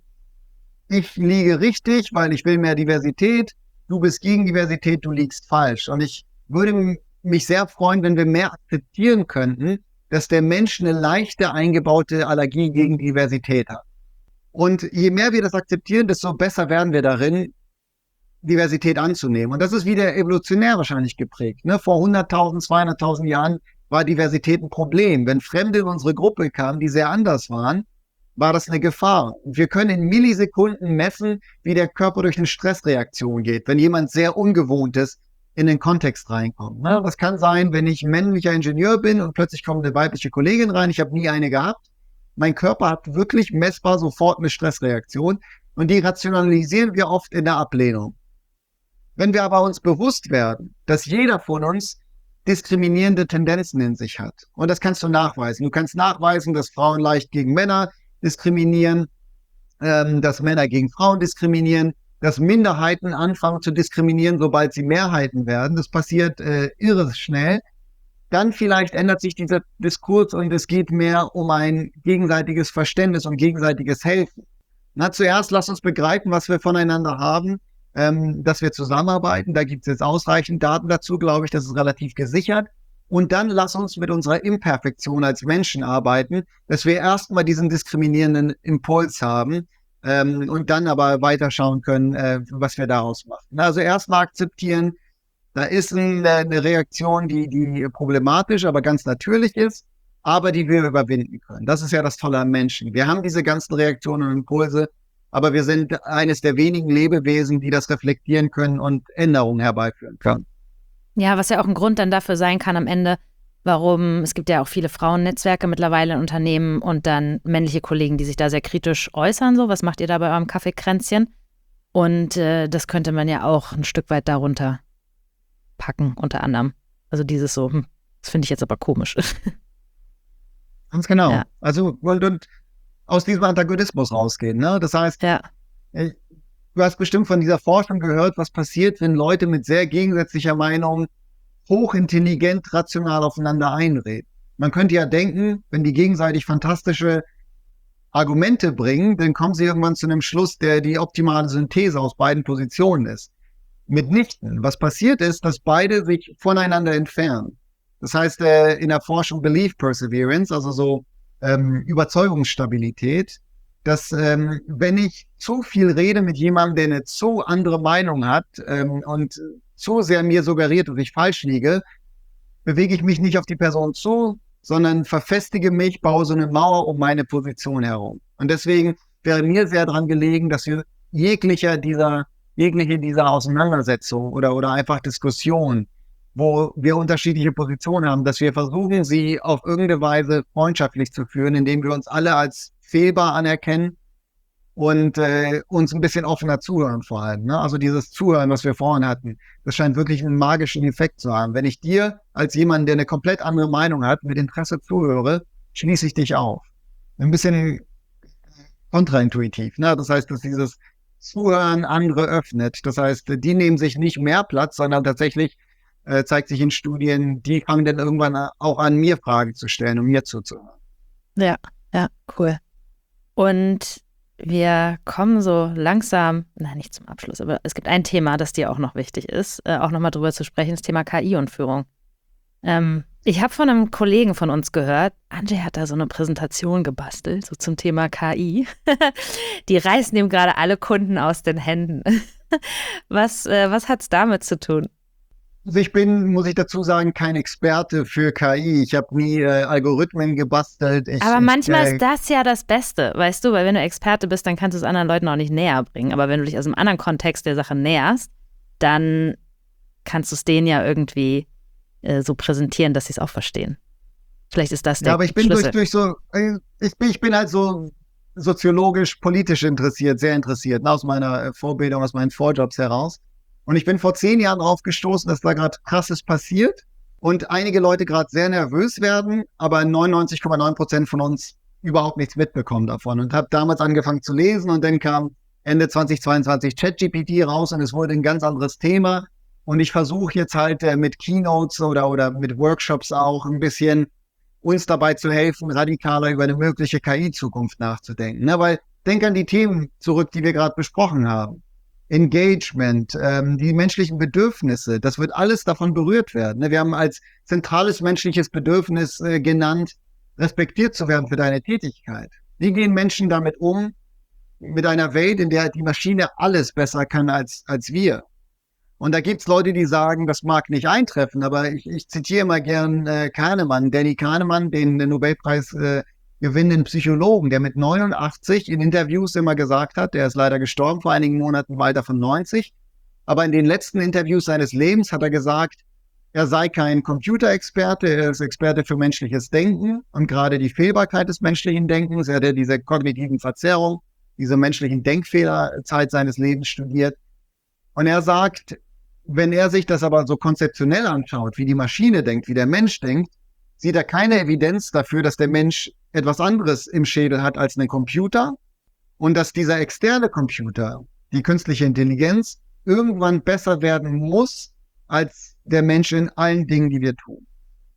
ich liege richtig, weil ich will mehr Diversität, du bist gegen Diversität, du liegst falsch. Und ich würde mich sehr freuen, wenn wir mehr akzeptieren könnten, dass der Mensch eine leichte eingebaute Allergie gegen Diversität hat. Und je mehr wir das akzeptieren, desto besser werden wir darin, Diversität anzunehmen. Und das ist wieder evolutionär wahrscheinlich geprägt. Ne? Vor hunderttausend, zweihunderttausend Jahren war Diversität ein Problem. Wenn Fremde in unsere Gruppe kamen, die sehr anders waren, war das eine Gefahr. Wir können in Millisekunden messen, wie der Körper durch eine Stressreaktion geht, wenn jemand sehr Ungewohntes in den Kontext reinkommt. Ne? Das kann sein, wenn ich männlicher Ingenieur bin und plötzlich kommt eine weibliche Kollegin rein, ich habe nie eine gehabt. Mein Körper hat wirklich messbar sofort eine Stressreaktion und die rationalisieren wir oft in der Ablehnung. Wenn wir aber uns bewusst werden, dass jeder von uns diskriminierende Tendenzen in sich hat, und das kannst du nachweisen. Du kannst nachweisen, dass Frauen leicht gegen Männer diskriminieren, ähm, dass Männer gegen Frauen diskriminieren, dass Minderheiten anfangen zu diskriminieren, sobald sie Mehrheiten werden. Das passiert äh, irre schnell. Dann vielleicht ändert sich dieser Diskurs und es geht mehr um ein gegenseitiges Verständnis und gegenseitiges Helfen. Na, zuerst lass uns begreifen, was wir voneinander haben, ähm, dass wir zusammenarbeiten. Da gibt es jetzt ausreichend Daten dazu, glaube ich, das ist relativ gesichert. Und dann lass uns mit unserer Imperfektion als Menschen arbeiten, dass wir erstmal diesen diskriminierenden Impuls haben ähm, und dann aber weiterschauen können, äh, was wir daraus machen. Also erstmal akzeptieren, da ist eine, eine Reaktion, die, die problematisch, aber ganz natürlich ist, aber die wir überwinden können. Das ist ja das Tolle am Menschen. Wir haben diese ganzen Reaktionen und Impulse, aber wir sind eines der wenigen Lebewesen, die das reflektieren können und Änderungen herbeiführen können. Ja, was ja auch ein Grund dann dafür sein kann am Ende, warum, es gibt ja auch viele Frauennetzwerke mittlerweile in Unternehmen und dann männliche Kollegen, die sich da sehr kritisch äußern, so, was macht ihr da bei eurem Kaffeekränzchen? Und äh, das könnte man ja auch ein Stück weit darunter packen, unter anderem. Also dieses so, hm, das finde ich jetzt aber komisch. Ganz genau. Ja. Also und, und aus diesem Antagonismus rausgehen. Ne? Das heißt, Ja. du hast bestimmt von dieser Forschung gehört, was passiert, wenn Leute mit sehr gegensätzlicher Meinung hochintelligent, rational aufeinander einreden. Man könnte ja denken, wenn die gegenseitig fantastische Argumente bringen, dann kommen sie irgendwann zu einem Schluss, der die optimale Synthese aus beiden Positionen ist. Mitnichten. Was passiert ist, dass beide sich voneinander entfernen. Das heißt, äh, in der Forschung Belief Perseverance, also so ähm, Überzeugungsstabilität, dass ähm, wenn ich zu viel rede mit jemandem, der eine zu andere Meinung hat ähm, und zu sehr mir suggeriert, dass ich falsch liege, bewege ich mich nicht auf die Person zu, sondern verfestige mich, baue so eine Mauer um meine Position herum. Und deswegen wäre mir sehr daran gelegen, dass wir jeglicher dieser, jegliche dieser Auseinandersetzung oder, oder einfach Diskussion, wo wir unterschiedliche Positionen haben, dass wir versuchen, sie auf irgendeine Weise freundschaftlich zu führen, indem wir uns alle als fehlbar anerkennen und äh, uns ein bisschen offener zuhören vor allem. Ne? Also dieses Zuhören, was wir vorhin hatten, das scheint wirklich einen magischen Effekt zu haben. Wenn ich dir als jemand, der eine komplett andere Meinung hat, mit Interesse zuhöre, schließe ich dich auf. Ein bisschen kontraintuitiv. Ne? Das heißt, dass dieses Zuhören andere öffnet. Das heißt, die nehmen sich nicht mehr Platz, sondern tatsächlich äh, zeigt sich in Studien, die fangen dann irgendwann auch an, mir Fragen zu stellen, um mir zuzuhören. Ja, ja, cool. Und wir kommen so langsam, nein, nicht zum Abschluss, aber es gibt ein Thema, das dir auch noch wichtig ist, äh, auch nochmal drüber zu sprechen, das Thema K I und Führung. Ähm, ich habe von einem Kollegen von uns gehört, Andrzej hat da so eine Präsentation gebastelt, so zum Thema K I. Die reißen ihm gerade alle Kunden aus den Händen. Was, äh, was hat es damit zu tun? Also ich bin, muss ich dazu sagen, kein Experte für K I. Ich habe nie äh, Algorithmen gebastelt. Ich, Aber manchmal ich, äh, ist das ja das Beste, weißt du, weil wenn du Experte bist, dann kannst du es anderen Leuten auch nicht näher bringen. Aber wenn du dich aus einem anderen Kontext der Sache näherst, dann kannst du es denen ja irgendwie äh, so präsentieren, dass sie es auch verstehen. Vielleicht ist das der Ja, aber ich bin durch, Schlüssel. durch so, äh, ich bin, ich bin halt so soziologisch, politisch interessiert, sehr interessiert, ne, aus meiner Vorbildung, aus meinen Vorjobs heraus. Und ich bin vor zehn Jahren darauf gestoßen, dass da gerade Krasses passiert und einige Leute gerade sehr nervös werden, aber neunundneunzig Komma neun Prozent von uns überhaupt nichts mitbekommen davon. Und habe damals angefangen zu lesen und dann kam Ende zweitausendzweiundzwanzig ChatGPT raus und es wurde ein ganz anderes Thema. Und ich versuche jetzt halt äh, mit Keynotes oder, oder mit Workshops auch ein bisschen uns dabei zu helfen, radikaler über eine mögliche K I-Zukunft nachzudenken. Ne? Weil denk an die Themen zurück, die wir gerade besprochen haben. Engagement, ähm, die menschlichen Bedürfnisse, das wird alles davon berührt werden. Ne? Wir haben als zentrales menschliches Bedürfnis äh, genannt, respektiert zu werden für deine Tätigkeit. Wie gehen Menschen damit um, mit einer Welt, in der die Maschine alles besser kann als, als wir? Und da gibt's Leute, die sagen, das mag nicht eintreffen, aber ich, ich zitiere immer gern äh, Kahnemann, Danny Kahnemann, den, den Nobelpreis äh, gewinnenden Psychologen, der mit neunundachtzig in Interviews immer gesagt hat, der ist leider gestorben vor einigen Monaten im Alter von neunzig, aber in den letzten Interviews seines Lebens hat er gesagt, er sei kein Computerexperte, er ist Experte für menschliches Denken und gerade die Fehlbarkeit des menschlichen Denkens, er hat ja diese kognitiven Verzerrung, diese menschlichen Denkfehler Zeit seines Lebens studiert. Und er sagt, wenn er sich das aber so konzeptionell anschaut, wie die Maschine denkt, wie der Mensch denkt, sieht er keine Evidenz dafür, dass der Mensch etwas anderes im Schädel hat als einen Computer und dass dieser externe Computer, die künstliche Intelligenz, irgendwann besser werden muss als der Mensch in allen Dingen, die wir tun.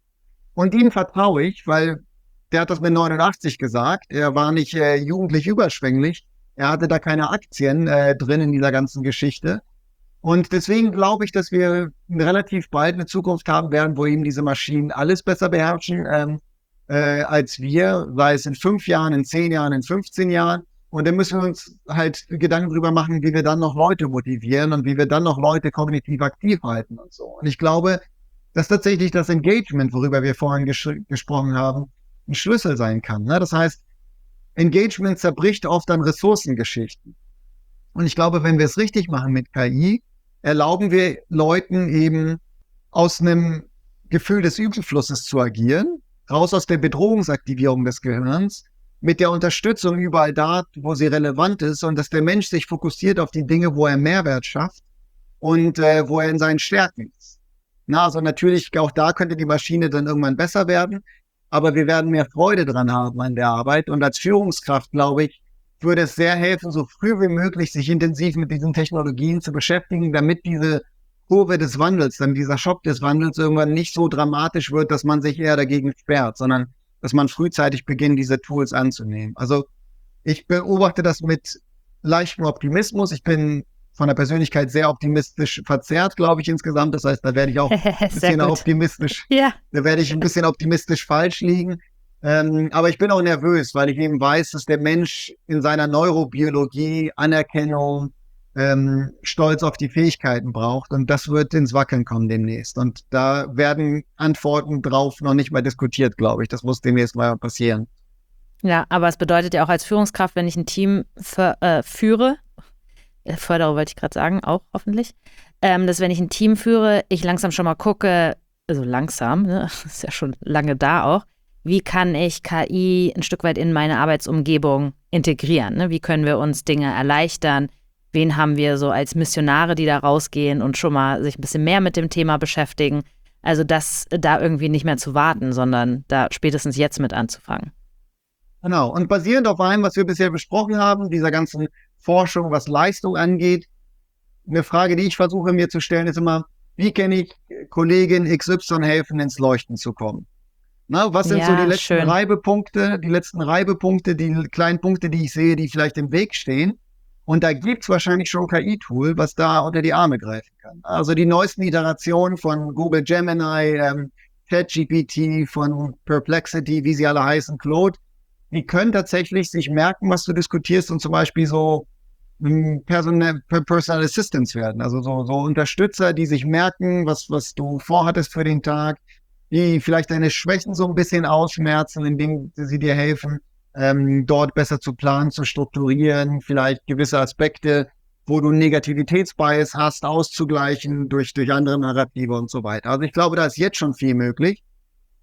Und ihm vertraue ich, weil der hat das mit neunundachtzig gesagt, er war nicht äh, jugendlich überschwänglich, er hatte da keine Aktien äh, drin in dieser ganzen Geschichte. Und deswegen glaube ich, dass wir relativ bald eine Zukunft haben werden, wo eben diese Maschinen alles besser beherrschen ähm, äh, als wir, sei es in fünf Jahren, in zehn Jahren, in fünfzehn Jahren. Und dann müssen wir uns halt Gedanken drüber machen, wie wir dann noch Leute motivieren und wie wir dann noch Leute kognitiv aktiv halten und so. Und ich glaube, dass tatsächlich das Engagement, worüber wir vorhin ges- gesprochen haben, ein Schlüssel sein kann. Ne? Das heißt, Engagement zerbricht oft an Ressourcengeschichten. Und ich glaube, wenn wir es richtig machen mit K I, erlauben wir Leuten eben aus einem Gefühl des Überflusses zu agieren, raus aus der Bedrohungsaktivierung des Gehirns, mit der Unterstützung überall da, wo sie relevant ist und dass der Mensch sich fokussiert auf die Dinge, wo er Mehrwert schafft und äh, wo er in seinen Stärken ist. Na, also natürlich, auch da könnte die Maschine dann irgendwann besser werden, aber wir werden mehr Freude dran haben an der Arbeit. Und als Führungskraft, glaube ich, würde es sehr helfen, so früh wie möglich sich intensiv mit diesen Technologien zu beschäftigen, damit diese Kurve des Wandels, dann dieser Schock des Wandels irgendwann nicht so dramatisch wird, dass man sich eher dagegen sperrt, sondern dass man frühzeitig beginnt, diese Tools anzunehmen. Also ich beobachte das mit leichtem Optimismus. Ich bin von der Persönlichkeit sehr optimistisch verzerrt, glaube ich, insgesamt. Das heißt, da werde ich auch ein bisschen optimistisch, ja. da werde ich ein bisschen optimistisch falsch liegen. Ähm, aber ich bin auch nervös, weil ich eben weiß, dass der Mensch in seiner Neurobiologie Anerkennung, ähm, Stolz auf die Fähigkeiten braucht. Und das wird ins Wackeln kommen demnächst. Und da werden Antworten drauf noch nicht mal diskutiert, glaube ich. Das muss demnächst mal passieren. Ja, aber es bedeutet ja auch als Führungskraft, wenn ich ein Team für, äh, führe, fördere wollte ich gerade sagen, auch hoffentlich, ähm, dass wenn ich ein Team führe, ich langsam schon mal gucke, also langsam, ne, ist ja schon lange da auch, wie kann ich K I ein Stück weit in meine Arbeitsumgebung integrieren? Ne? Wie können wir uns Dinge erleichtern? Wen haben wir so als Missionare, die da rausgehen und schon mal sich ein bisschen mehr mit dem Thema beschäftigen? Also das da irgendwie nicht mehr zu warten, sondern da spätestens jetzt mit anzufangen. Genau. Und basierend auf allem, was wir bisher besprochen haben, dieser ganzen Forschung, was Leistung angeht, eine Frage, die ich versuche mir zu stellen, ist immer, wie kann ich Kollegin X Y helfen, ins Leuchten zu kommen? Na, was sind ja, so die letzten schön. Reibepunkte, die letzten Reibepunkte, die kleinen Punkte, die ich sehe, die vielleicht im Weg stehen? Und da gibt's wahrscheinlich schon ein K I-Tool, was da unter die Arme greifen kann. Also die neuesten Iterationen von Google Gemini, ähm, ChatGPT, von Perplexity, wie sie alle heißen, Claude, die können tatsächlich sich merken, was du diskutierst und zum Beispiel so ähm, Personal, Personal Assistants werden. Also so, so Unterstützer, die sich merken, was, was du vorhattest für den Tag, die vielleicht deine Schwächen so ein bisschen ausmerzen, indem sie dir helfen, ähm, dort besser zu planen, zu strukturieren, vielleicht gewisse Aspekte, wo du Negativitätsbias hast, auszugleichen durch, durch andere Narrative und so weiter. Also ich glaube, da ist jetzt schon viel möglich.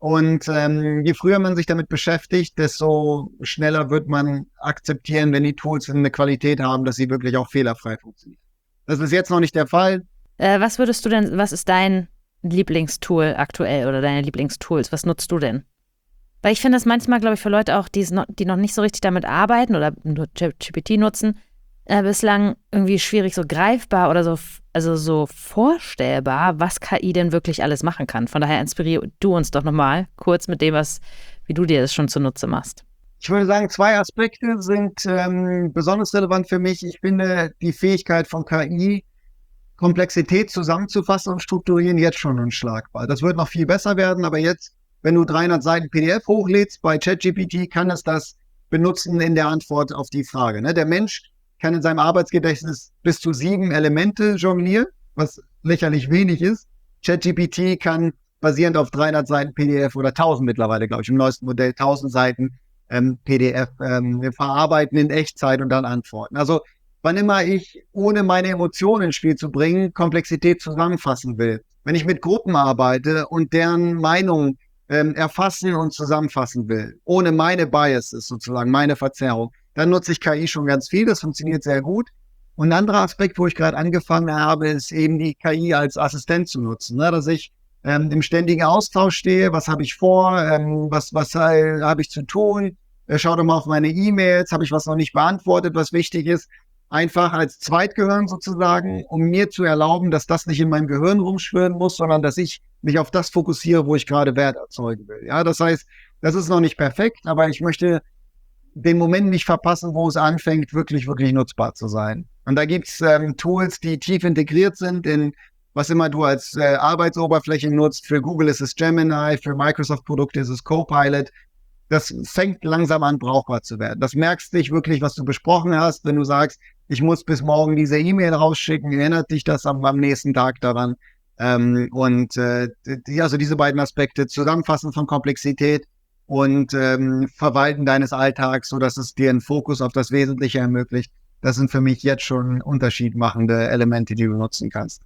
Und ähm, je früher man sich damit beschäftigt, desto schneller wird man akzeptieren, wenn die Tools eine Qualität haben, dass sie wirklich auch fehlerfrei funktionieren. Das ist jetzt noch nicht der Fall. Äh, was würdest du denn, was ist dein Lieblingstool aktuell oder deine Lieblingstools? Was nutzt du denn? Weil ich finde das manchmal, glaube ich, für Leute auch, die, noch, die noch nicht so richtig damit arbeiten oder nur ChatGPT nutzen, äh, bislang irgendwie schwierig so greifbar oder so, also so vorstellbar, was K I denn wirklich alles machen kann. Von daher inspirier du uns doch nochmal kurz mit dem, was, wie du dir das schon zunutze machst. Ich würde sagen, zwei Aspekte sind ähm, besonders relevant für mich. Ich finde die Fähigkeit von K I, Komplexität zusammenzufassen und strukturieren, jetzt schon unschlagbar. Das wird noch viel besser werden, aber jetzt, wenn du dreihundert Seiten P D F hochlädst bei ChatGPT, kann es das benutzen in der Antwort auf die Frage. Ne? Der Mensch kann in seinem Arbeitsgedächtnis bis zu sieben Elemente jonglieren, was lächerlich wenig ist. ChatGPT kann basierend auf dreihundert Seiten P D F oder tausend mittlerweile, glaube ich, im neuesten Modell tausend Seiten ähm, P D F ähm, verarbeiten in Echtzeit und dann antworten. Also wann immer ich, ohne meine Emotionen ins Spiel zu bringen, Komplexität zusammenfassen will. Wenn ich mit Gruppen arbeite und deren Meinung ähm, erfassen und zusammenfassen will, ohne meine Biases sozusagen, meine Verzerrung, dann nutze ich K I schon ganz viel. Das funktioniert sehr gut. Und ein anderer Aspekt, wo ich gerade angefangen habe, ist eben die K I als Assistent zu nutzen, ne? Dass ich ähm, im ständigen Austausch stehe. Was habe ich vor? Ähm, was was äh, habe ich zu tun? Äh, schau doch mal auf meine E-Mails. Habe ich was noch nicht beantwortet, was wichtig ist? Einfach als Zweitgehirn sozusagen, um mir zu erlauben, dass das nicht in meinem Gehirn rumschwirren muss, sondern dass ich mich auf das fokussiere, wo ich gerade Wert erzeugen will. Ja, das heißt, das ist noch nicht perfekt, aber ich möchte den Moment nicht verpassen, wo es anfängt, wirklich, wirklich nutzbar zu sein. Und da gibt's ähm, Tools, die tief integriert sind in was immer du als äh, Arbeitsoberfläche nutzt. Für Google ist es Gemini, für Microsoft-Produkte ist es Copilot. Das fängt langsam an, brauchbar zu werden. Das merkst dich wirklich, was du besprochen hast, wenn du sagst, ich muss bis morgen diese E-Mail rausschicken, erinnert dich das am, am nächsten Tag daran. Ähm, und äh, die, also diese beiden Aspekte, Zusammenfassen von Komplexität und ähm, Verwalten deines Alltags, so dass es dir einen Fokus auf das Wesentliche ermöglicht. Das sind für mich jetzt schon unterschiedmachende Elemente, die du nutzen kannst.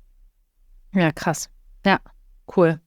Ja, krass. Ja, cool.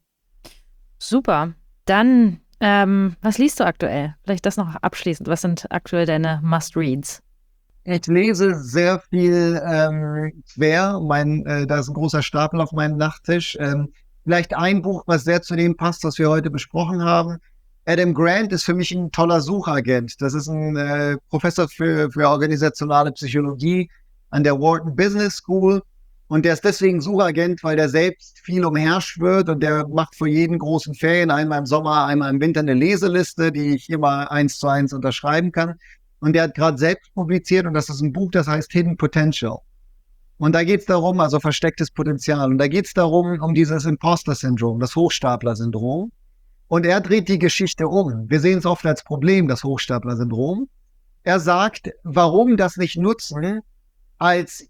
Super. Dann, ähm, was liest du aktuell? Vielleicht das noch abschließend. Was sind aktuell deine Must-Reads? Ich lese sehr viel ähm, quer. Mein, äh, da ist ein großer Stapel auf meinem Nachttisch. Ähm, vielleicht ein Buch, was sehr zu dem passt, was wir heute besprochen haben. Adam Grant ist für mich ein toller Suchagent. Das ist ein äh, Professor für, für organisationale Psychologie an der Wharton Business School. Und der ist deswegen Suchagent, weil der selbst viel umherschwirrt und der macht für jeden großen Ferien, einmal im Sommer, einmal im Winter, eine Leseliste, die ich immer eins zu eins unterschreiben kann. Und der hat gerade selbst publiziert und das ist ein Buch, das heißt Hidden Potential. Und da geht es darum, also verstecktes Potenzial. Und da geht es darum, um dieses Imposter-Syndrom, das Hochstapler-Syndrom. Und er dreht die Geschichte um. Wir sehen es oft als Problem, das Hochstapler-Syndrom. Er sagt, warum das nicht nutzen als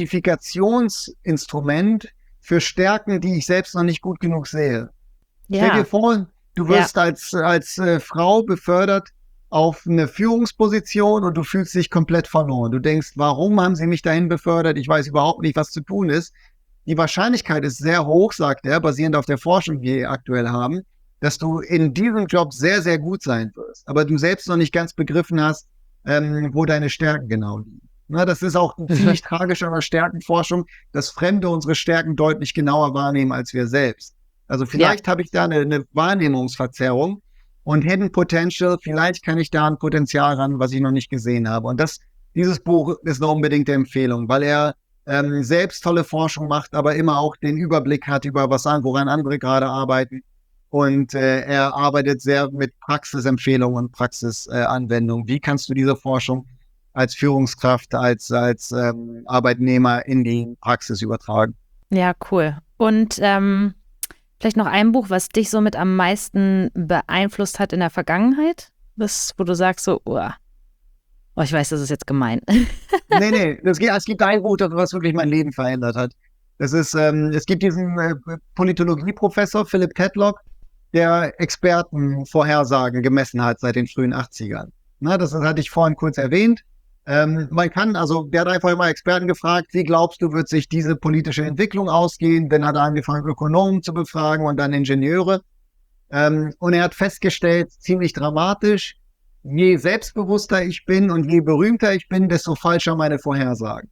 Identifikationsinstrument für Stärken, die ich selbst noch nicht gut genug sehe. Ja. Stell dir vor, du wirst ja. als, als äh, Frau befördert auf eine Führungsposition und du fühlst dich komplett verloren. Du denkst, warum haben sie mich dahin befördert? Ich weiß überhaupt nicht, was zu tun ist. Die Wahrscheinlichkeit ist sehr hoch, sagt er, basierend auf der Forschung, die wir aktuell haben, dass du in diesem Job sehr, sehr gut sein wirst, aber du selbst noch nicht ganz begriffen hast, ähm, wo deine Stärken genau liegen. Na, das ist auch ziemlich tragisch an der Stärkenforschung, dass Fremde unsere Stärken deutlich genauer wahrnehmen als wir selbst. Also vielleicht ja. habe ich da eine, eine Wahrnehmungsverzerrung und Hidden Potential, vielleicht kann ich da ein Potenzial ran, was ich noch nicht gesehen habe. Und das, dieses Buch ist eine unbedingte Empfehlung, weil er ähm, selbst tolle Forschung macht, aber immer auch den Überblick hat über was an, woran andere gerade arbeiten. Und äh, er arbeitet sehr mit Praxisempfehlungen und Praxisanwendungen. Wie kannst du diese Forschung als Führungskraft, als, als ähm, Arbeitnehmer in die Praxis übertragen? Ja, cool. Und ähm, vielleicht noch ein Buch, was dich somit am meisten beeinflusst hat in der Vergangenheit? Das, wo du sagst so, oh, oh ich weiß, das ist jetzt gemein. nee, nee, das, es gibt ein Buch, das was wirklich mein Leben verändert hat. Das ist, ähm, es gibt diesen äh, Politologie-Professor Philip Tetlock, der Expertenvorhersagen gemessen hat seit den frühen achtzigern. Na, das hatte ich vorhin kurz erwähnt. Ähm, man kann, also der hat einfach immer Experten gefragt, wie glaubst du, wird sich diese politische Entwicklung ausgehen? Dann hat er angefangen, Ökonomen zu befragen und dann Ingenieure. Ähm, und er hat festgestellt, ziemlich dramatisch, je selbstbewusster ich bin und je berühmter ich bin, desto falscher meine Vorhersagen.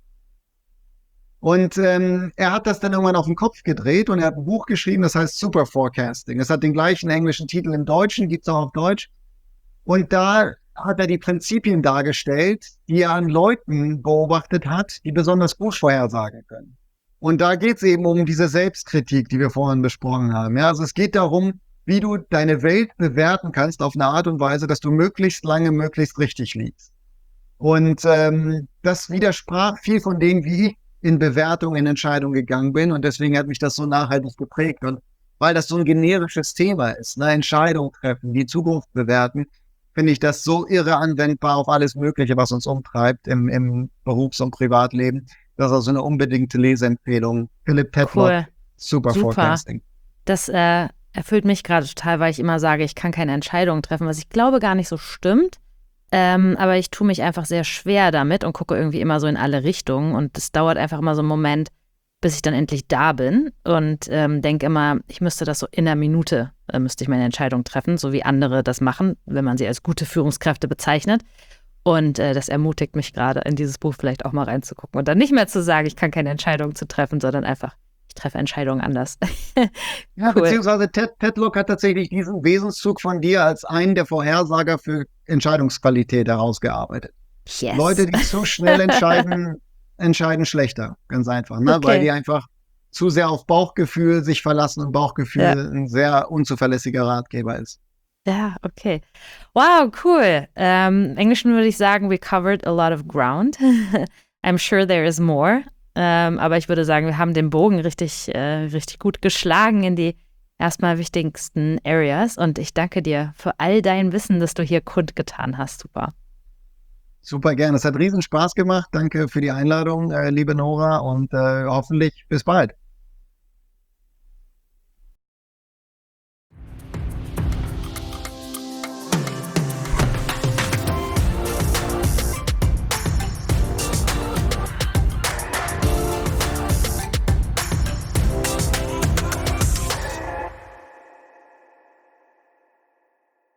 Und ähm, er hat das dann irgendwann auf den Kopf gedreht und er hat ein Buch geschrieben, das heißt Super Forecasting. Das hat den gleichen englischen Titel im Deutschen, gibt es auch auf Deutsch. Und da hat er die Prinzipien dargestellt, die er an Leuten beobachtet hat, die besonders gut vorhersagen können. Und da geht es eben um diese Selbstkritik, die wir vorhin besprochen haben. Ja, also es geht darum, wie du deine Welt bewerten kannst auf eine Art und Weise, dass du möglichst lange, möglichst richtig liegst. Und ähm, das widersprach viel von dem, wie ich in Bewertung, in Entscheidung gegangen bin. Und deswegen hat mich das so nachhaltig geprägt. Und weil das so ein generisches Thema ist, eine Entscheidung treffen, die Zukunft bewerten, finde ich das so irre anwendbar auf alles Mögliche, was uns umtreibt im, im Berufs- und Privatleben. Das ist also eine unbedingte Leseempfehlung. Philip Tetlock, Cool. Super, Super. Forecasting. Das äh, erfüllt mich gerade total, weil ich immer sage, ich kann keine Entscheidungen treffen, was ich glaube gar nicht so stimmt. Ähm, aber ich tue mich einfach sehr schwer damit und gucke irgendwie immer so in alle Richtungen. Und es dauert einfach immer so einen Moment, bis ich dann endlich da bin und ähm, denke immer, ich müsste das so in einer Minute, äh, müsste ich meine Entscheidung treffen, so wie andere das machen, wenn man sie als gute Führungskräfte bezeichnet. Und äh, das ermutigt mich gerade, in dieses Buch vielleicht auch mal reinzugucken und dann nicht mehr zu sagen, ich kann keine Entscheidung zu treffen, sondern einfach, ich treffe Entscheidungen anders. Ja, Cool. beziehungsweise Ted, Tetlock hat tatsächlich diesen Wesenszug von dir als einen der Vorhersager für Entscheidungsqualität herausgearbeitet. Yes. Leute, die zu schnell entscheiden, entscheiden schlechter. Ganz einfach, ne? Okay. Weil die einfach zu sehr auf Bauchgefühl sich verlassen und Bauchgefühl Ja. ein sehr unzuverlässiger Ratgeber ist. Ja, okay. Wow, cool. Ähm, Im Englischen würde ich sagen, we covered a lot of ground. I'm sure there is more. Ähm, aber ich würde sagen, wir haben den Bogen richtig, äh, richtig gut geschlagen in die erstmal wichtigsten Areas. Und ich danke dir für all dein Wissen, das du hier kundgetan hast. Super. Super gerne. Es hat riesen Spaß gemacht. Danke für die Einladung, äh, liebe Nora, und äh, hoffentlich bis bald.